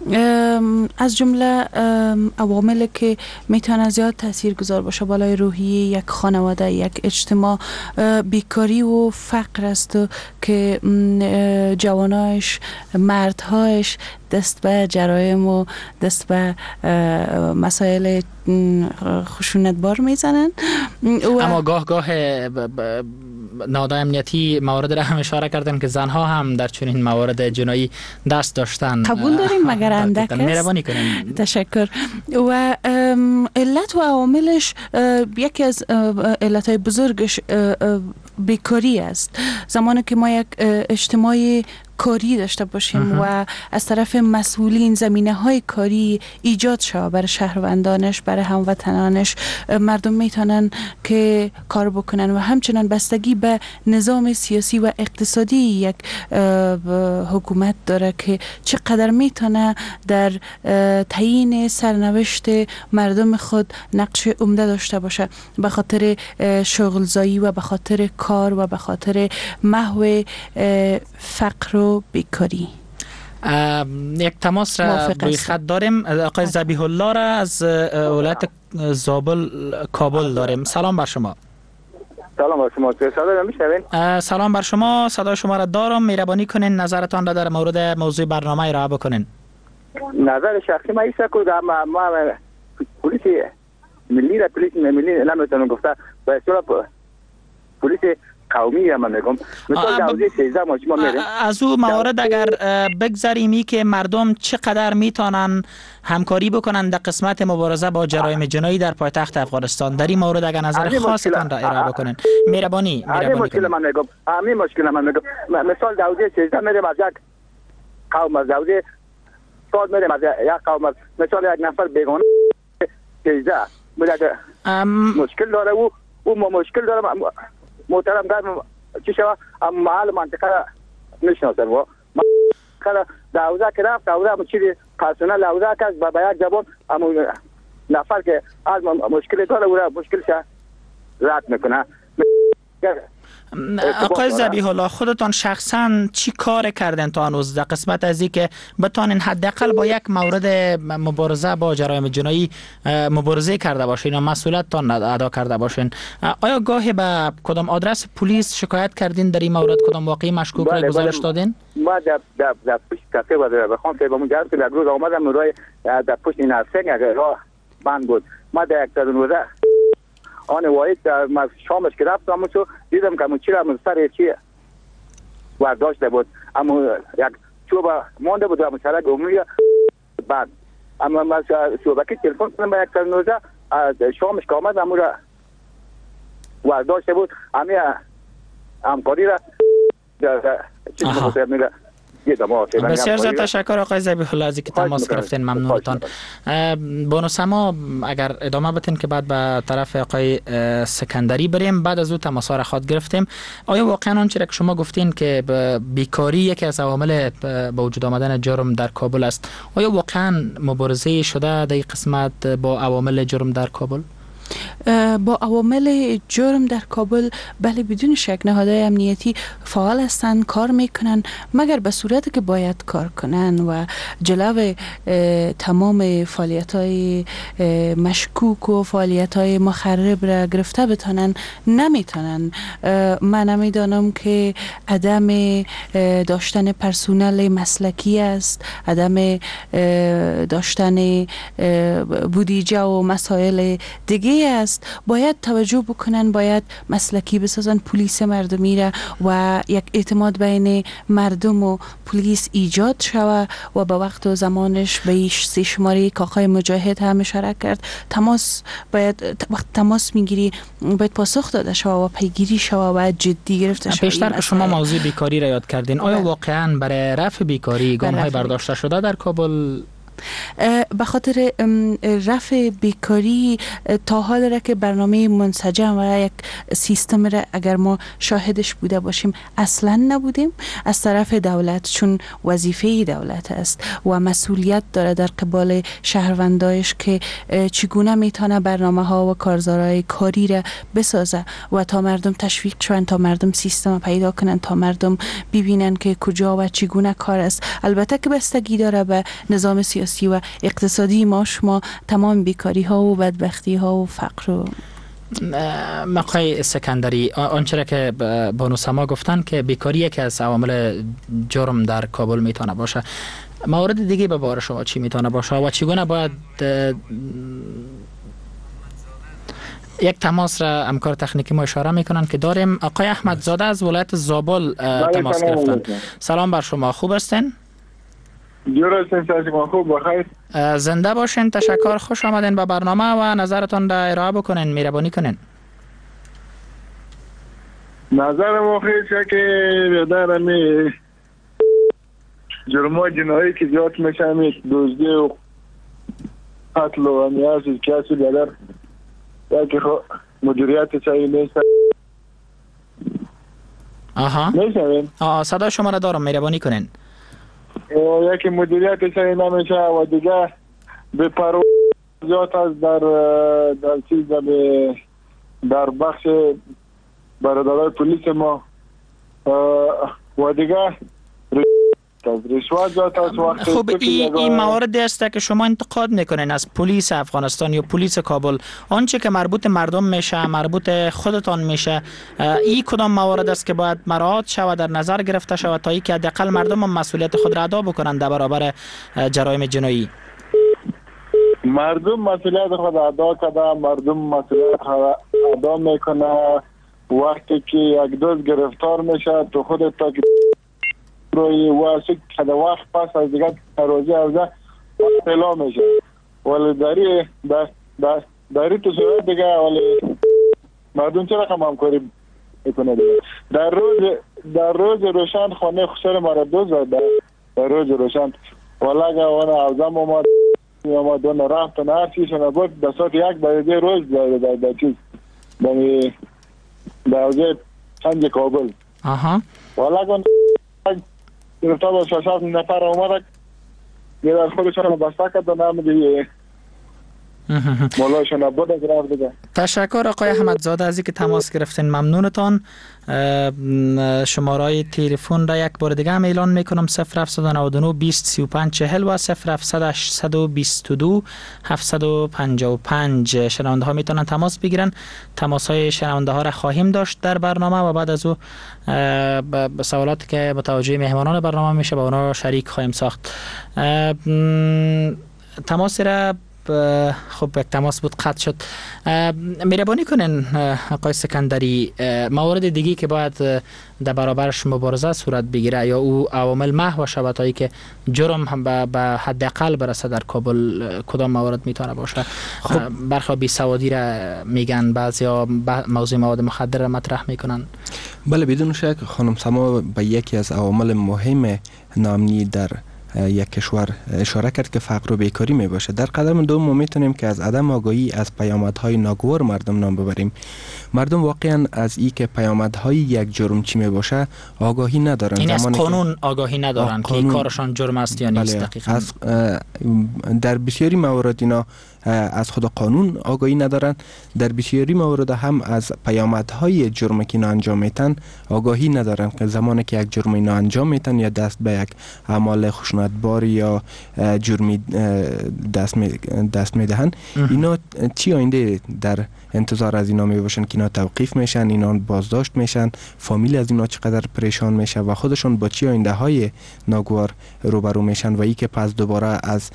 از جمله عوامل که میتونه زیاد تاثیر گذار باشه بالای روحیه یک خانواده، یک اجتماع، بیکاری و فقر است که جوانایش، مردهایش دست به جرایم و دست به مسائل خشونتبار میزنن. اما گاه نهادهای امنیتی موارد را هم اشاره کردن که زنها هم در چنین موارد جنایی دست داشتن. قبول داریم مگر اندک است؟ مهربانی کنین. تشکر. و علت و عواملش، یکی از علتهای بزرگش بیکاری است. زمانی که ما یک اجتماعی کاری داشته باشیم و از طرف مسئولین زمینه های کاری ایجاد شود برای شهروندانش، برای هموطنانش، مردم میتونن که کار بکنن و همچنان بستگی به نظام سیاسی و اقتصادی یک حکومت داره که چقدر میتونه در تعیین سرنوشت مردم خود نقش عمده داشته باشه، به خاطر شغلزایی و به خاطر کار و به خاطر محو فقر و بیکاری. یک تماس را روی خط داریم. آقای ذبیح الله را از ولایت کابل داریم. سلام بر شما. سلام بر شما. صدای میشنوین؟ سلام بر شما، صدای شما را دارم. مهربانی کنین نظرتان را در مورد موضوع برنامه ارائه بکنین. نظر شخصی ما ایست که ما پلیس ملی نمیتونم گفته و اصلا پلیس قومی هم میگم. مثلا دوزی 13 ما شما میریم. از او موارد اگر بگذاریم که مردم چقدر میتونن همکاری بکنن در قسمت مبارزه با جرایم جنایی در پایتخت افغانستان، در این مورد اگر نظر خاصتان را ارائه بکنین مهربانی مشکل من میگم. مثال دوزی 13 میریم از یک قوم، از دوزی سال میریم از یک قوم، مثلا یک نفر بیگانه 13 مشکل داره، او مشکل داره. محترم گرم چی شوه محل منطقه را نشناسن و منطقه دعوزه که رفت دعوزه همون چیزی پرسونل دعوزه کس به یک زبان همون نفر که از مشکل داره او را مشکلش رد میکنه. آقای ذبیح الله، خودتان شخصا چی کار کردن تا هنوز در قسمت از این که بتانین حداقل با یک مورد مبارزه با جرایم جنایی مبارزه کرده باشین و مسئولیتتان ادا کرده باشین؟ آیا گاهی به کدام آدرس پلیس شکایت کردین در این مورد؟ کدام واقعی مشکوک را گزارش دادین؟ ما در پشت کافه و بخوام که با من جرم که یک روز آمدم نورای در پشت نرسنگ اگر راه بند بود، ما در یک ترنوزه آن واحد ما شامش که رفتم همونجا دیدم که همون چی را سر چی ورداشته بود، اما یک چوب مانده بود و همون سرک عمومی بعد اما ما شوبکی تلفن کنم به یک ترنوزه شامش که آمد همون را ورداشته بود. همین همکاری را چیز بود بسیار زیاد تشکر آقای ذبیح الله از اینکه تماس گرفتین. ممنونتان. بانو سما اگر ادامه بدین که بعد به طرف آقای سکندری بریم. بعد از او تماس را خواهد گرفتیم. آیا واقعا آنچه که شما گفتین که بیکاری یکی از عوامل با وجود آمدن جرم در کابل است، آیا واقعا مبارزه شده در این قسمت با عوامل جرم در کابل؟ با عوامل جرم در کابل بله بدون شک نهادهای امنیتی فعال هستند، کار میکنن، مگر به صورتی که باید کار کنن و جلو تمام فعالیت‌های مشکوک و فعالیت‌های مخرب را گرفته بتانن نمیتونن. من نمیدانم که عدم داشتن پرسونل مسلکی است، عدم داشتن بودجه و مسائل دیگه است. باید توجه بکنن، باید مسلکی بسازن پلیس مردمی را و یک اعتماد بین مردم و پلیس ایجاد شود و به وقت و زمانش به سی شماره کاخای مجاهد هم اشاره کرد. تماس باید وقت تماس میگیری باید پاسخ داده شود و پیگیری شود و جدی گرفته شود. پیشتر که شما موضوع بیکاری را یاد کردین، آیا واقعا برای رفع بیکاری گام‌های برداشته شده در کابل؟ به خاطر رفع بیکاری تا حال را که برنامه منسجم و یک سیستم را اگر ما شاهدش بوده باشیم اصلا نبودیم از طرف دولت، چون وظیفه دولت است و مسئولیت داره در قبال شهروندایش که چگونه میتونه برنامه ها و کارزارهای کاری را بسازه و تا مردم تشویق شوند، تا مردم سیستم پیدا کنن، تا مردم ببینن که کجا و چگونه کار است. البته که بستگی داره به نظام سیاسی و اقتصادی ما شما تمام بیکاری ها و بدبختی ها و فقر و مقای اسکندری، آنچه که بانو سما گفتن که بیکاری یکی از عوامل جرم در کابل میتونه باشه، موارد دیگه به بار شما چی میتونه باشه و چگونه باید یک تماس را همکار تکنیکی ما اشاره میکنن که داریم؟ آقای احمدزاده از ولایت زابل تماس گرفتن. سلام بر شما، خوب هستین؟ جور هستین سازمان، خوب بخیر. زنده باشین، تشکر، خوش آمدین به برنامه و نظرتون را ارائه بکنین، مهربانی کنین. نظر ما خیلی که در همی جرمای جنایی که زیاد میشه، همی دزدی و قتل و همی از کسی بدر یکی مدیریت صحیح نیست. آها میشنوین؟ صدا شما را دارم، مهربانی کنین. یکی مدیریت صحیح نمیشه و دیگه به پرو زیاد است در چیز در بخش برادرای پلیس ما و دیگه رشوت زیاد است. وقتی خب این موارد است که شما انتقاد میکنین از پلیس افغانستان یا پلیس کابل، آنچه که مربوط مردم میشه، مربوط خودتان میشه، این کدام موارد است که باید مراعات شود، در نظر گرفته شود تا اینکه حداقل مردم هم مسئولیت خود را ادا بکنند در برابر جرایم جنایی؟ مردم مسئولیت خود ادا کرده، مردم مسئولیت خود ادا میکنه. وقتی که یک دوست گرفتار میشه تو خودت تا که روی واسه کده وقت پس از دیگه روزی ارزه اطلاع میشه، ولی داری تو صورت دیگه ولی مردم چه رقم همکاری میکنه دیگه. در روز روشن خانه خسر مرا دوز در روز روشن ولی اگه اون عوضم اومدون رفتن هر چیشون بود در ساعت 1 بجه روز در چیز در حوزه سنج کابل. ولی اگه گرفتار با 6 نفر اومد یه در خودشون بسته کرد و نمیدی مولاشون بود گرفت دیگه. تشکر آقای احمدزاده از اینکه تماس گرفتین، ممنونتان. شماره تلفن را یک بار دیگه هم اعلان میکنم: 0799 20 35 40 و 07822 755. شنونده ها میتونن تماس بگیرن. تماس های شنونده ها را خواهیم داشت در برنامه و بعد از او سوالاتی که متوجه مهمانان برنامه میشه با اونا شریک خواهیم ساخت. تماس را خب یک تماس بود قطع شد. مهربانی کنین آقای اسکندری، موارد دیگه که باید در برابرش مبارزه صورت بگیره یا او عوامل محو شود تا که جرم هم به حداقل برسه در کابل، کدام موارد میتونه باشه؟ خب برخی بیسوادی را میگن، بعضیا موضوع مواد مخدر را مطرح میکنن. بله بدون شک خانم سما به یکی از عوامل مهم ناامنی در یک کشور اشاره کرد که فقر و بیکاری می باشه. در قدم دوم ما میتونیم که از عدم آگاهی از پیامدهای ناگوار مردم نام ببریم. مردم واقعا از این که پیامدهای یک جرم چی می باشه آگاهی ندارن. این از قانون آگاهی ندارن که کارشان جرم است یا نیست. دقیقاً در بسیاری موارد اینا از خود قانون آگاهی ندارند. در بسیاری موارد هم از پیامدهای جرمی که اینا انجام میتن آگاهی ندارند که زمانی که یک جرم اینا انجام میتن یا دست به یک اعمال خشونتبار یا جرمی دست میدهن، اینا چی آینده در انتظار از اینا میباشن که اینا توقیف میشن، اینا بازداشت میشن، فامیل از اینا چقدر پریشان میشه و خودشون با چی آینده های ناگوار روبرو میشن و ای که پس دوباره از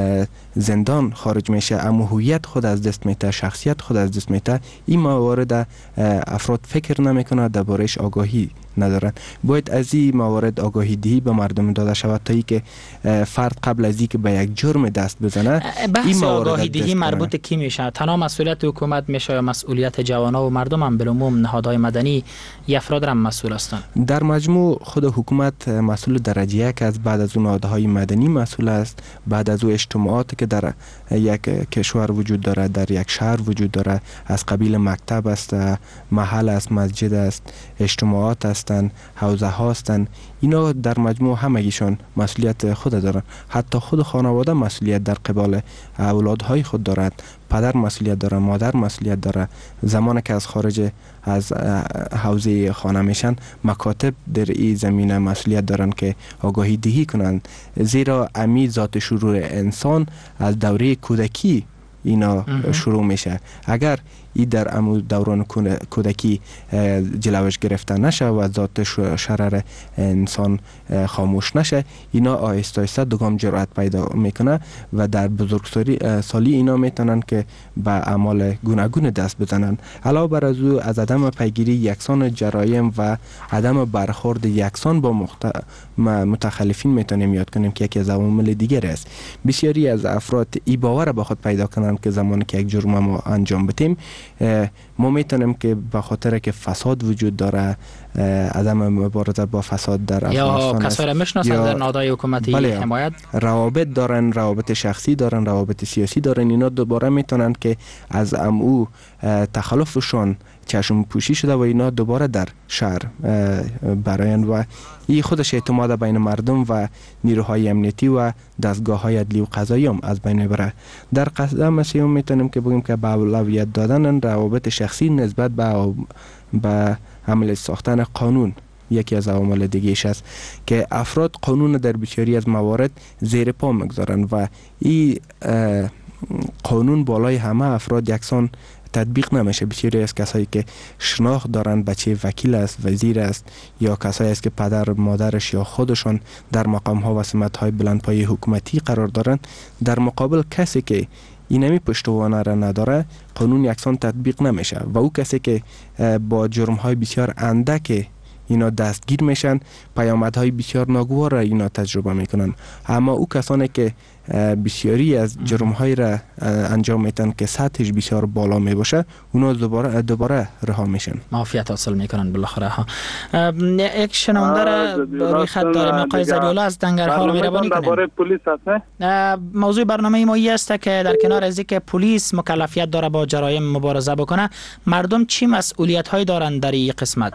زندان خارج میشه اما هویت خود از دست میده، شخصیت خود از دست میده. این موارد افراد فکر نمیکنه، دربارش آگاهی ندارن. باید از این موارد آگاهی دهی به مردم داده شود تا ای که فرد قبل از اینکه به یک جرم دست بزنه بحث آگاهی دهی مربوط کی میشه؟ تنها مسئولیت حکومت میشه یا مسئولیت جوانا و مردم هم بالعموم نهادهای مدنی یا افراد هم مسئول هستند؟ در مجموع خود حکومت مسئول درجه یک است، بعد از اون نهادهای مدنی مسئول است، بعد از اون اجتماعاتی که در یک کشور وجود داره، در یک شهر وجود داره، از قبیل مکتب است، محل است، مسجد است، اجتماعات هستند، حوزه ها هستند. اینا در مجموع همگیشون مسئولیت خود دارن. حتی خود خانواده مسئولیت در قبال اولادهای خود دارد. پدر مسئولیت داره، مادر مسئولیت داره. زمانی که از خارج از حوزه خانه میشن، مکاتب در این زمینه مسئولیت دارن که آگاهی دهی کنند، زیرا امی ذات شرور انسان از دوره کودکی اینا شروع میشه. اگر ای در دوران کودکی جلوش گرفته نشه و ذات شرر انسان خاموش نشه، اینا آهسته آهسته دوگام جرأت پیدا میکنه و در بزرگسالی اینا میتونن که به اعمال گوناگون دست بزنن. علاوه بر از عدم پیگیری یکسان جرایم و عدم برخورد یکسان با متخلفین میتونیم یاد کنیم که یکی از عوامل دیگر است. بسیاری از افراد ای باور به خود پیدا کنن که زمانی که یک جرم ما انجام بدیم ما میتونیم که به خاطر که فساد وجود داره، عدم مبارزه با فساد در افغانستان یا کسایی را میشناسن در نهادهای حکومتی حمایت، روابط دارن، روابط شخصی دارن، روابط سیاسی دارن، اینا دوباره میتونن که از او تخلفشون چشم پوشی شده و اینا دوباره در شهر براین و این خودش اعتماد بین مردم و نیروهای امنیتی و دستگاه‌های عدلی و قضایی هم از بین میبره. در قدم سوم میتونیم که بگیم که به اولویت دادن روابط شخصی نسبت به عمل ساختن قانون یکی از عوامل دیگه‌اش است که افراد قانون در بسیاری از موارد زیر پا میگذارن و این قانون بالای همه افراد یکسان تطبیق نمیشه. بسیاری از کسایی که شناخت دارن، بچه وکیل است، وزیر است یا کسایی است که پدر مادرش یا خودشان در مقام ها و سمت های بلندپایه حکومتی قرار دارن، در مقابل کسی که اینمی پشتوانه را نداره قانون یکسان تطبیق نمیشه و او کسی که با جرم های بسیار اندک اینا دستگیر میشن پیامدهای بسیار ناگوار را اینا تجربه میکنن. اما او کسانی که بسیاری از جرم‌های را انجام میتن که سطحش بسیار بالا میباشه اونا دوباره رها میشن، معافیت حاصل میکنن بالاخره ها. یک شنونده را روی خط داریم، آقای زبی‌الله از دنگرهار، مهربانی کنید. پلیس هست موضوع برنامه ما است که در کنار از اینکه پلیس مکلفیت داره با جرایم مبارزه بکنه، مردم چی مسئولیت هایی دارن در این قسمت؟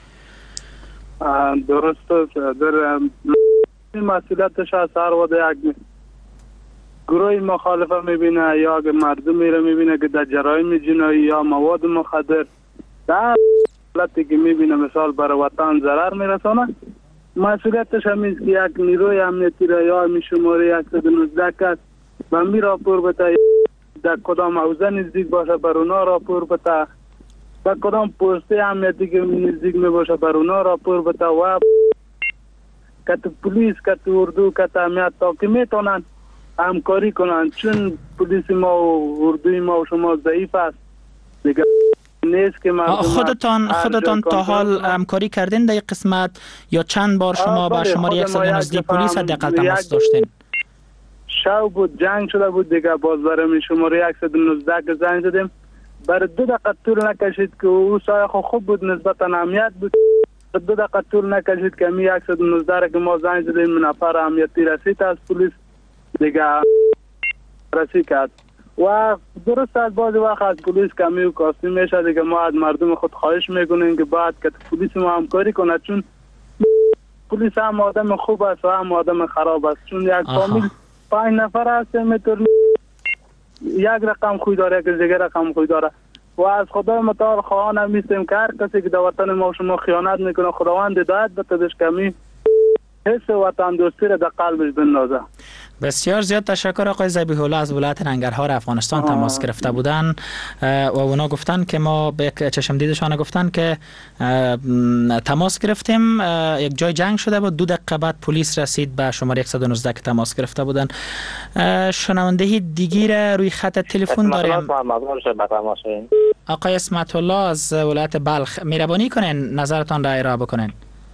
درست است. در مسئولیتش از هر وقت یک گروه مخالفه میبینه یا اگه مردمی رو میبینه که در جرایم جنایی یا مواد مخدر در حالتی که میبینه مثال برای وطن ضرر میرسانه، مسئولیتش همیست که یک نیروی امنیتی را یا می شماره 119 کس و می راپور بده، در کدام حوزه نزدیک باشه بر اونا راپور بده، در کدام پوسته امنیتی که نزدیک می باشه بر اونا راپور بده و که پلیس، که اردو، که امنیت تا که میتونن همکاری کنن، چون پلیس ما و اردوی ما و شما ضعیف است دیگه نیست که خودتان تا حال همکاری کردین در این قسمت یا چند بار شما با شماره 119 پلیس حداقل تماس داشتین؟ شو بود، جنگ شده بود دیگه، باز برای شماره 119 که زنگ زدیم، برای 2 دقیقه طول نکشید که او سایه خوب بود، نسبتا امنیت بود، 2 دقیقه طول نکشید که می 119 را که ما زنگ زدیم نفر امنیتی رسید از پلیس دیگه رسید کرد و درست از بعضی وقت از پلیس کمی و کاستی میشه دیگه. ما از مردم خود خواهش میکنیم که باید که پلیس ما همکاری کنه، چون پلیس هم آدم خوب است و هم آدم خراب است، چون یک فامیل 5 نفر هست میتونی یک رقم خوی داره که دیگر رقم خوی داره و از خدای متعال خواهان میستیم که هر کسی که در وطن ما شما خیانت میکنه خداوند هدایت بتدش کمی حس وطن دوستی را در قلبش بندازه. بسیار زیاد تشکر آقای ذبیح الله از ولایت ننگرهار افغانستان تماس گرفته بودن و اونا گفتن که ما به چشم دیدشان گفتن که تماس گرفتیم، یک جای جنگ شده بود، 2 دقیقه بعد پلیس رسید به شماره 119 که تماس گرفته بودن. شنونده دیگه روی خط تلفن داریم. آقای اسمت الله از ولایت بلخ، مهربانی کنین نظرتان را ارائه بکنین.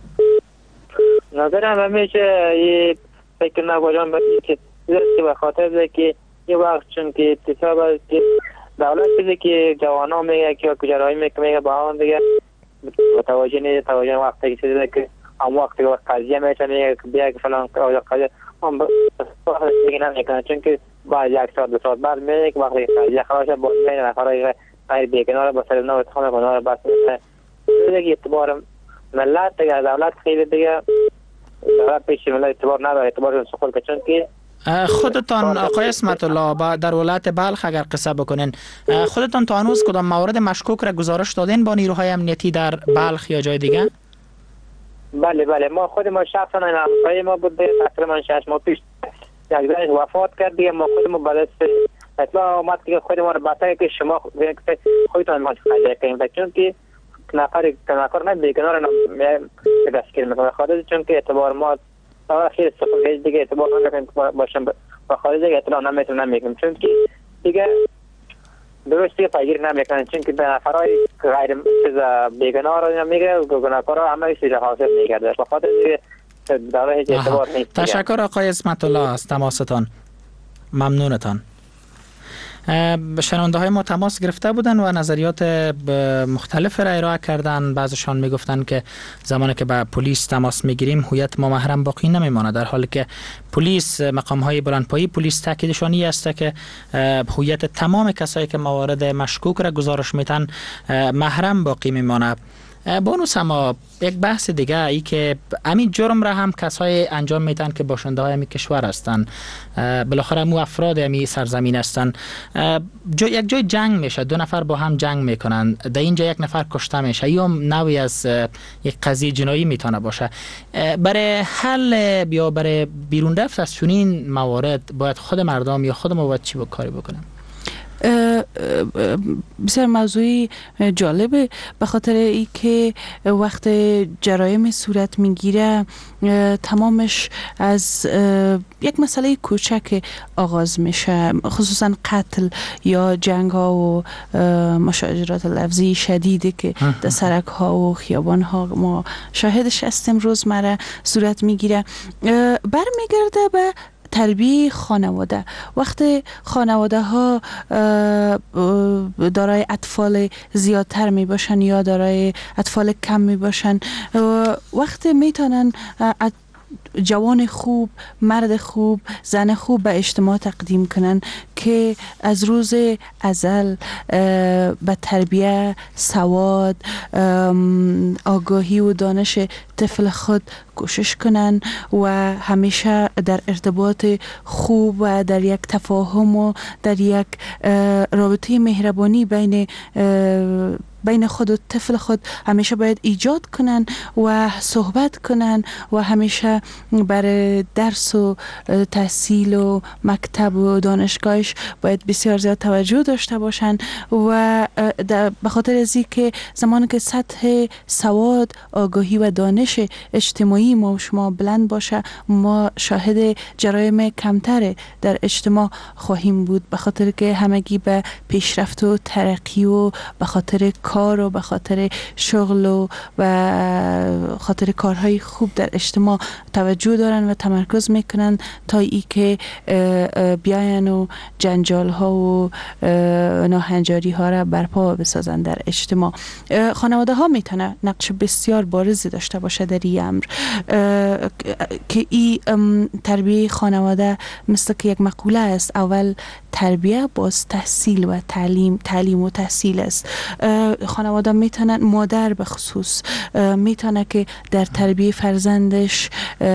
نظرم همیشه فکر نباجم که به خاطر که یه وقت چون که اتفاق که دولت چیزی که جوانا میگه که کجرایی میگه با هم دیگه متوجه نیست، توجه وقتی که چیزی که هم وقتی که قضیه میشه میگه که بیا که فلان قضیه هم دیگه نمیکنه، چون که بعد 1 ساعت 2 ساعت بعد میگه که وقتی قضیه خلاص باز میگه نفرای غیر بیگناه با سر نو اتهام گناه بس میکنه دیگه اعتبار ملت دیگه دولت خیلی دیگه دولت پیش ملت اعتبار نداره، اعتبار سخول که چون که خودتان آقای اسمت الله در ولایت بلخ اگر قصه بکنین، خودتان تا هنوز کدام موارد مشکوک را گزارش دادین با نیروهای امنیتی در بلخ یا جای دیگه؟ بله ما خود ما شخصا همسایه ما بود تقریبا 6 ماه پیش یک زن وفات کرد دیگه، ما خود ما بعد اطلاع آمد که خود ما رو بطه که شما خودتان ما خیلی کنیم چون که نفر نه بیگناه را دستگیر میکنه خاطر چون که اعتبار ما خیلی سخت دیگه اعتبار نمیکنیم باشم با خارج دیگه اطلاع نمیکنیم چون که دیگه درستی پیگیری نمیکنن چون که به نفرهای غیر بیگناه را نمیگه و گناهکارا همه چیز حاصل میگرده با خاطر دیگه داره هیچ اعتبار نیست. تشکر آقای اسمت الله از تماستان، ممنونتان. شنونده های ما تماس گرفته بودن و نظریات مختلف را ارائه کردن. بعضشان میگفتن که زمانی که با پلیس تماس میگیریم هویت ما محرم باقی نمیمانه، در حالی که پلیس مقام های بلندپایه پلیس تاکیدشانی است که هویت تمام کسایی که موارد مشکوک را گزارش میتن محرم باقی میمانه. بونوس اما یک بحث دیگه ای که همین جرم را هم کسای انجام میدن که باشنده های همین کشور هستن، بالاخره مو افراد همین سرزمین هستن. یک جای جنگ میشه، 2 نفر با هم جنگ میکنن، در اینجا 1 نفر کشته میشه، یا نوعی از یک قضیه جنایی میتونه باشه. برای حل یا برای بیرون رفت از چنین موارد باید خود مردم یا خود ما باید چی کاری بکنیم؟ بسیار موضوعی جالبه به خاطر ای که وقت جرایم صورت میگیره تمامش از یک مسئله کوچک آغاز میشه، خصوصا قتل یا جنگ ها و مشاجرات لفظی شدیدی که در سرک ها و خیابان ها ما شاهدش هستیم روزمره صورت میگیره. برمیگرده به تربیه خانواده. وقتی خانواده ها دارای اطفال زیادتر می باشن یا دارای اطفال کم می باشن، وقتی میتونن جوان خوب، مرد خوب، زن خوب به اجتماع تقدیم کنن که از روز ازل به تربیه، سواد، آگاهی و دانش طفل خود کوشش کنن و همیشه در ارتباط خوب و در یک تفاهم و در یک رابطه مهربانی بین خود و طفل خود همیشه باید ایجاد کنن و صحبت کنن و همیشه برای درس و تحصیل و مکتب و دانشگاهش باید بسیار زیاد توجه داشته باشن و به خاطر از این که زمانی که سطح سواد، آگاهی و دانش اجتماعی ما و شما بلند باشه ما شاهد جرایم کمتر در اجتماع خواهیم بود، به خاطر که همگی به پیشرفت و ترقی و به خاطر کار و به خاطر شغل و خاطر کارهای خوب در اجتماع توجه دارن و تمرکز میکنن تا ای که بیاین و جنجال ها و ناهنجاری ها را برپا بسازن در اجتماع. خانواده ها میتونه نقش بسیار بارزی داشته باشه در این امر که این تربیه خانواده مثل که یک مقوله است، اول تربیه باز تحصیل و تعلیم و تحصیل است. خانواده میتونن، مادر به خصوص میتونه که در تربیه فرزندش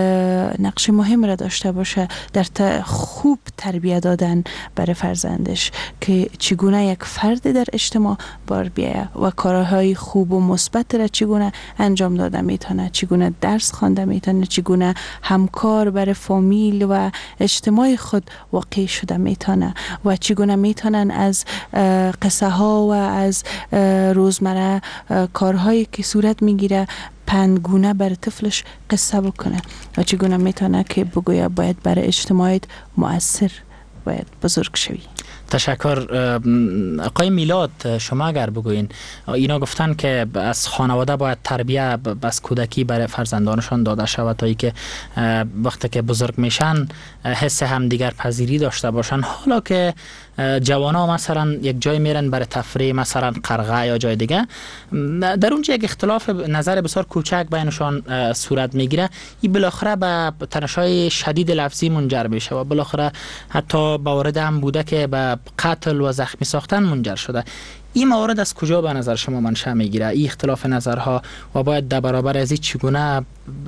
نقش مهم را داشته باشه، در خوب تربیه دادن برای فرزندش که چگونه یک فرد در اجتماع بار بیایه و کارهای خوب و مثبت را چگونه انجام داده میتونه، چگونه درس خوانده میتونه، چگونه همکار برای فامیل و اجتماع خود واقع شده میتونه و چگونه میتونن از قصه ها و از روزمره کارهایی که صورت میگیره پندگونه بر طفلش قصه بکنه و چگونه میتونه که بگویه باید برای اجتماعیت مؤثر باید بزرگ شوی. تشکر. آقای میلاد، شما اگر بگوین، اینا گفتن که از خانواده باید تربیه بس کودکی برای فرزندانشان داده شود تا ای که وقتی که بزرگ میشن حس همدیگر پذیری داشته باشن. حالا که جوانا مثلا یک جای میرن برای تفریح، مثلا قرغه یا جای دیگه، در اونجا یک اختلاف نظر بسیار کوچک بینشان صورت میگیره، این بالاخره به تنش‌های شدید لفظی منجر میشه و بالاخره حتی موارد هم بوده که به قتل و زخمی ساختن منجر شده. این موارد از کجا به نظر شما منشأ میگیره، این اختلاف نظرها، و باید در برابر از این چگونه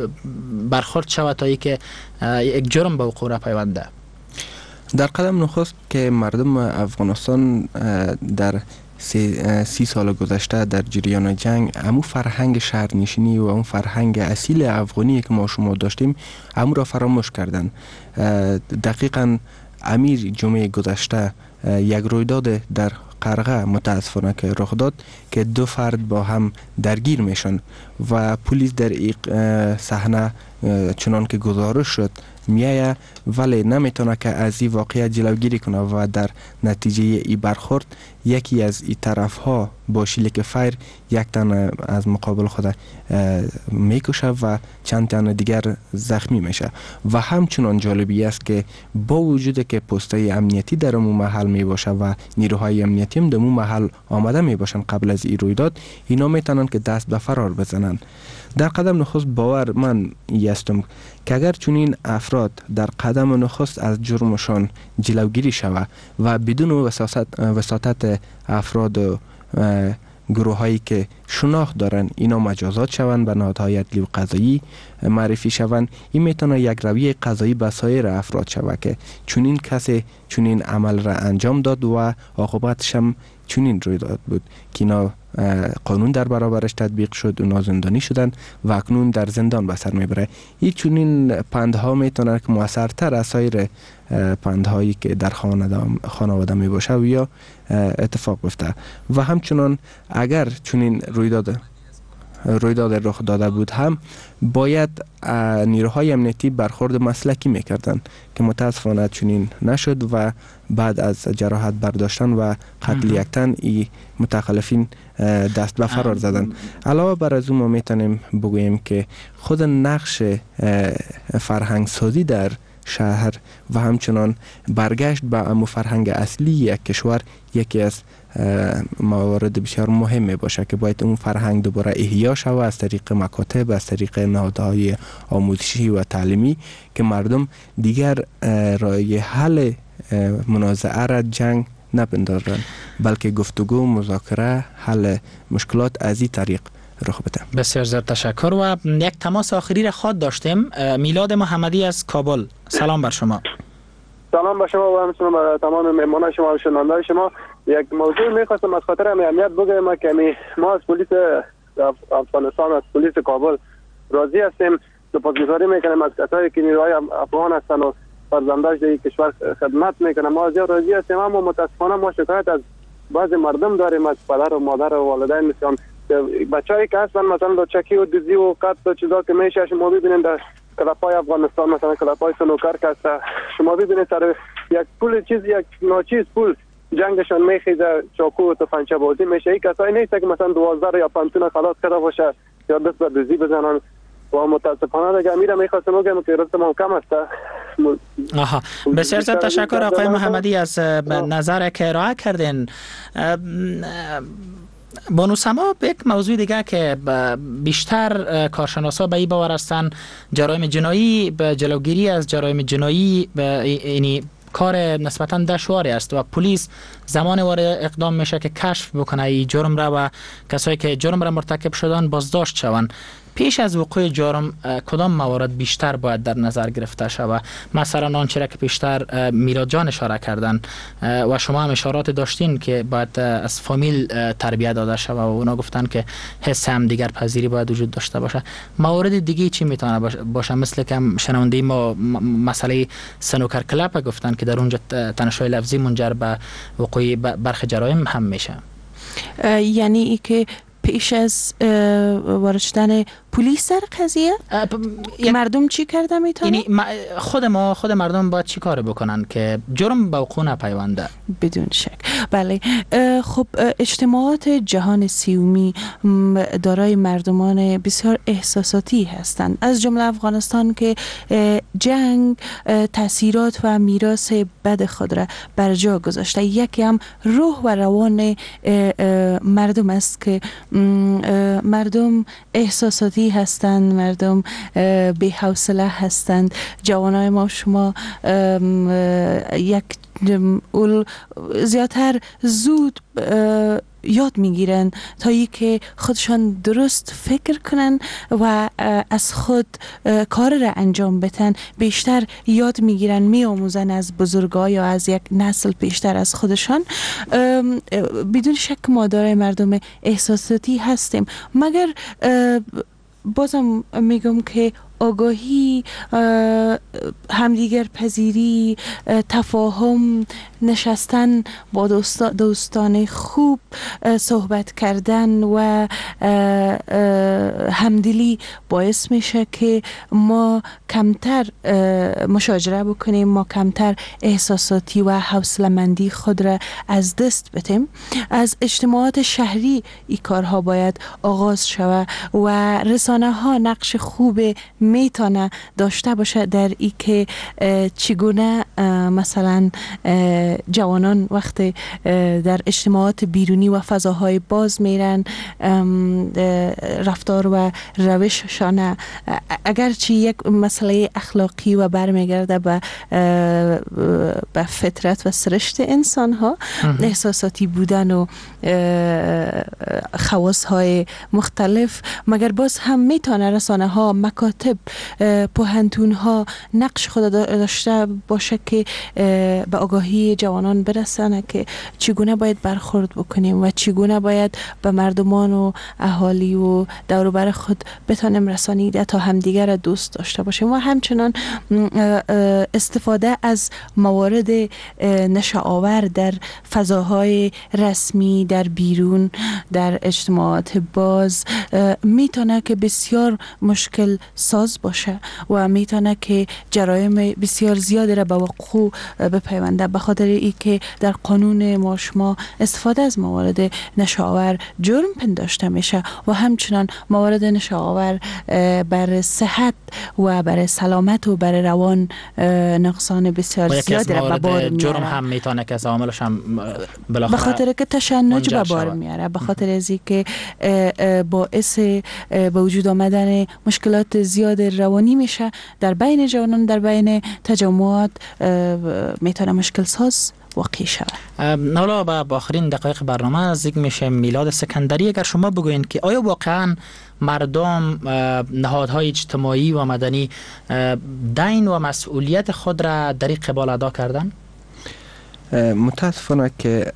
برخورد شود تا اینکه یک جرم به وقوع پیونده؟ در قدم نخست که مردم افغانستان در 30 سال گذشته در جریان جنگ امو فرهنگ شهرنشینی و اون فرهنگ اصیل افغانی که ما شما داشتیم امو را فراموش کردن. دقیقاً امیر جمعه گذشته یک رویداد در قرغه متاسفانه که رخ داد که 2 فرد با هم درگیر میشن و پلیس در این صحنه چنان که گزارش شد میایه ولی نمیتونه که از این واقعیت جلوگیری کنه و در نتیجه ای برخورد یکی از این طرف ها با شلیک فایر یک تن از مقابل خود میکشه و چند تن دیگر زخمی میشه. و همچنان جالبی است که با وجود که پستای امنیتی در اون محل میباشه و نیروهای امنیتی هم در اون محل آمده میباشن قبل از این رویداد، اینا میتونن که دست به فرار بزنن. در قدم نخست باور من یستم که اگر چنین افراد در قدم نخست از جرمشان جلوگیری شود و بدون وساطت افراد و گروه هایی که شناخت دارن اینا مجازات شوند، به نهادهای عدلی و قضایی معرفی شوند، این میتونه یک رویه قضایی به سایر افراد شود که چنین کسی چنین عمل را انجام داد و عاقبتش هم چنین روی داد بود که اینا قانون در برابرش تطبیق شد، اونا زندانی شدن و اکنون در زندان به سر میبره. این چنین پندها میتونه که موثرتر از سایر پندهایی که در خانواده میباشه و یا اتفاق بیفته. و همچنان اگر چنین رویداد رخ داده بود هم باید نیروهای امنیتی برخورد مسلکی میکردن که متاسفانه چنین نشد و بعد از جراحت برداشتن و قتل یک تن ای متخلفین دست به فرار زدن. علاوه بر از اون ما میتونیم بگوییم که خود نقش فرهنگ سازی در شهر و همچنان برگشت به امو فرهنگ اصلی یک کشور یکی از موارد بسیار مهمه باشه که باید اون فرهنگ دوباره احیا شود از طریق مکاتب، از طریق نهادهای آموزشی و تعلیمی که مردم دیگر راه حل منازعه را جنگ نپندارن، بلکه گفتگو، مذاکره، حل مشکلات از این طریق رخ بده. بسیار زیاد تشکر. و یک تماس آخری را خواهد داشتیم. میلاد محمدی از کابل، سلام بر شما. سلام به شما و همچنین به تمام مهمانان شما و شنوندگان شما. یک موضوع میخواستم از خاطر اهمیت بگم که ما از پلیس افغانستان، از پلیس کابل راضی هستیم، سپاسگزاری میکنیم از کسایی که نیروهای افغان هستن و فرزنداش در کشور خدمت میکنن. ما زیاد راضی هستیم، اما متاسفانه ما شکایت از بعضی مردم داریم، از پدر و مادر و والدین مثلا بچه‌ای که هستن مثلا با چکی و دزدی و قتل و چیزا که میشه شما ببینید در کلاب‌های افغانستان، مثلا کلاب‌های سنوکر که هست، شما ببینید سر یک پول چیز، یک ناچیز پول جنگشان میخیزه، چاقو و تفنگچه بازی میشه. این کسایی نیست که مثلا 12 یا 15 خلاص کرده باشه یا دست به دزدی بزنن. و متاسفانه دیگه امیر میخواستم بگم که رست ما کم است. بسیار زیاد تشکر آقای محمدی از نظر که ارائه کردین. بانو سما، یک موضوع دیگه که بیشتر کارشناسا به این باور هستن، جرایم جنایی به جلوگیری از جرایم جنایی یعنی کار نسبتاً دشواری است و پلیس زمان وارد اقدام میشه که کشف بکنه این جرم را و کسایی که جرم را مرتکب شدن بازداشت شوند. پیش از وقوع جرم کدام موارد بیشتر باید در نظر گرفته شود؟ مثلا آنچه را که پیشتر میلاد جان اشاره کردن و شما هم اشارات داشتین که باید از فامیل تربیت داده شود و اونا گفتن که حس هم دیگر پذیری باید وجود داشته باشه. موارد دیگه چی میتونه باشه؟ مثل که شنونده ما مسئله سنوکر کلاب گفتن که در اونجا تنش‌های لفظی منجر به وقوع برخی جرایم هم میشه. یعنی ای که پیش از وارد شدن پلیس در قضیه مردم چی کرده میتونه؟ یعنی خود مردم باید چی کار بکنن که جرم به وقوع نپیونده؟ بدون شک. بله. خب اجتماعات جهان سیومی دارای مردمان بسیار احساساتی هستند، از جمله افغانستان که جنگ تاثیرات و میراث بد خود را بر جا گذاشته. یکی هم روح و روان مردم است که مردم احساساتی هستند، مردم بی حوصله هستند. جوانای ما شما یک زیادتر زود یاد میگیرن تا ای که خودشان درست فکر کنن و از خود کار را انجام بدن. بیشتر یاد میگیرن، میآموزن از بزرگا یا از یک نسل بیشتر از خودشان. بدون شک ما دارای مردم احساساتی هستیم، مگر بازم میگم که آگاهی، همدیگر پذیری، تفاهم، نشستن با دوستان خوب، صحبت کردن و همدلی باعث میشه که ما کمتر مشاجره بکنیم، ما کمتر احساساتی و حوصله‌مندی خود را از دست بدیم. از اجتماعات شهری این کارها باید آغاز شود و رسانه ها نقش خوب میتونه داشته باشه در ای که چگونه مثلا جوانان وقتی در اجتماعات بیرونی و فضاهای باز میرن، رفتار و روششان اگرچه یک مسئله اخلاقی و برمیگرده به فطرت و سرشت انسان ها، احساساتی بودن و خواص های مختلف، مگر باز هم میتونه رسانه ها، مکاتب، پوهنتون ها نقش خود داشته باشه که به آگاهی جوانان برسانه که چگونه باید برخورد بکنیم و چگونه باید به مردمان و اهالی و دور و بر خود بتانیم رسانیده تا همدیگر دوست داشته باشیم. و همچنان استفاده از موارد نشه‌آور در فضاهای رسمی، در بیرون، در اجتماعات باز میتونه که بسیار مشکل ساز باشه و میتونه که جرایم بسیار زیادی را به وقوع بپیونده، به خاطر ای که در قانون ما شما استفاده از موارد نشه‌آور جرم پنداشته میشه و همچنان موارد نشه‌آور بر صحت و بر سلامت و بر روان نقصان بسیار زیادی را به بار میاره. جرم هم میتونه که عواملش هم به خاطر که تشنج به بار میاره، به خاطر از اینکه باعث به وجود آمدن مشکلات زیاد روانی میشه در بین جوانان، در بین تجمعات میتونه مشکل ساز واقع شود. حالا با آخرین دقایق برنامه نزدیک میشه. میلاد سکندری، اگر شما بگوین که آیا واقعا مردم، نهادهای اجتماعی و مدنی دین و مسئولیت خود را در این قبال ادا کردن؟ متاسفانه که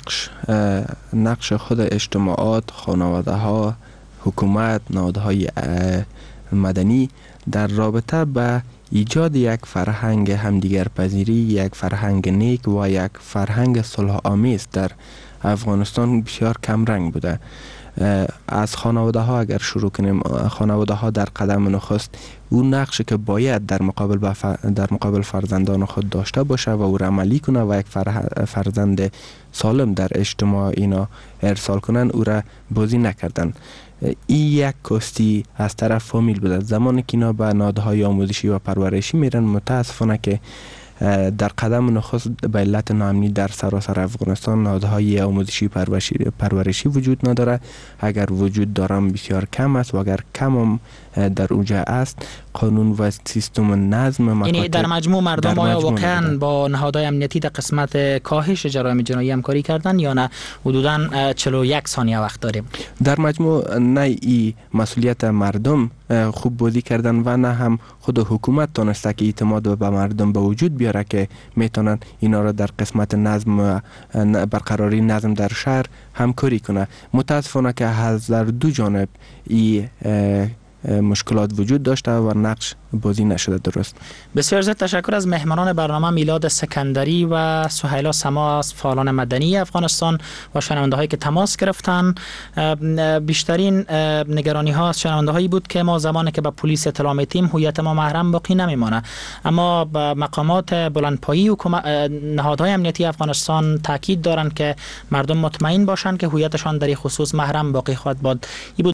نقش خود اجتماعات، خانواده ها، حکومت، نهادهای مدنی در رابطه به ایجاد یک فرهنگ همدیگر پذیری، یک فرهنگ نیک و یک فرهنگ صلح آمیز در افغانستان بسیار کم رنگ بوده. از خانواده ها اگر شروع کنیم، خانواده ها در قدم نخست اون نقشی که باید در مقابل فرزندان خود داشته باشه و او را عملی کنه و یک فرزند سالم در اجتماع اینا ارسال کنن، او را بازی نکردن. این یک کاستی از طرف فامیل بوده. زمانی که اینا به نهادهای آموزشی و پرورشی میرن، متاسفانه که در قدم نخست به علت ناامنی در سراسر افغانستان نهادهای آموزشی پرورشی وجود نداره. اگر وجود دارم بسیار کم است و اگر کم هم در اونجا است، قانون و سیستم نظم یعنی در مجموع مردم آیا واقعا با نهادهای امنیتی در قسمت کاهش جرایم جنایی همکاری کردن یا نه؟ حدوداً 41 ثانیه وقت داریم. در مجموع نه ای مسئولیت مردم خوب بازی کردن و نه هم خود حکومت تونسته که اعتماد به مردم به وجود بیاره که میتونن اینا را در قسمت نظم و برقراری نظم در شهر همکاری کنه. متاسفانه که از در دو جانب ای مشکلات وجود داشته و نقش بازی نشده درست. بسیار زیاد تشکر از مهمانان برنامه میلاد سکندری و سهیلا سما از فعالان مدنی افغانستان و شنونده هایی که تماس گرفتن. بیشترین نگرانی ها از شنونده هایی بود که ما زمانی که به پلیس اطلاع میدیم هویت ما محرم باقی نمیمانه، اما مقامات بلندپایه و نهادهای امنیتی افغانستان تاکید دارند که مردم مطمئن باشند که هویتشان در این خصوص محرم باقی خواهد بود.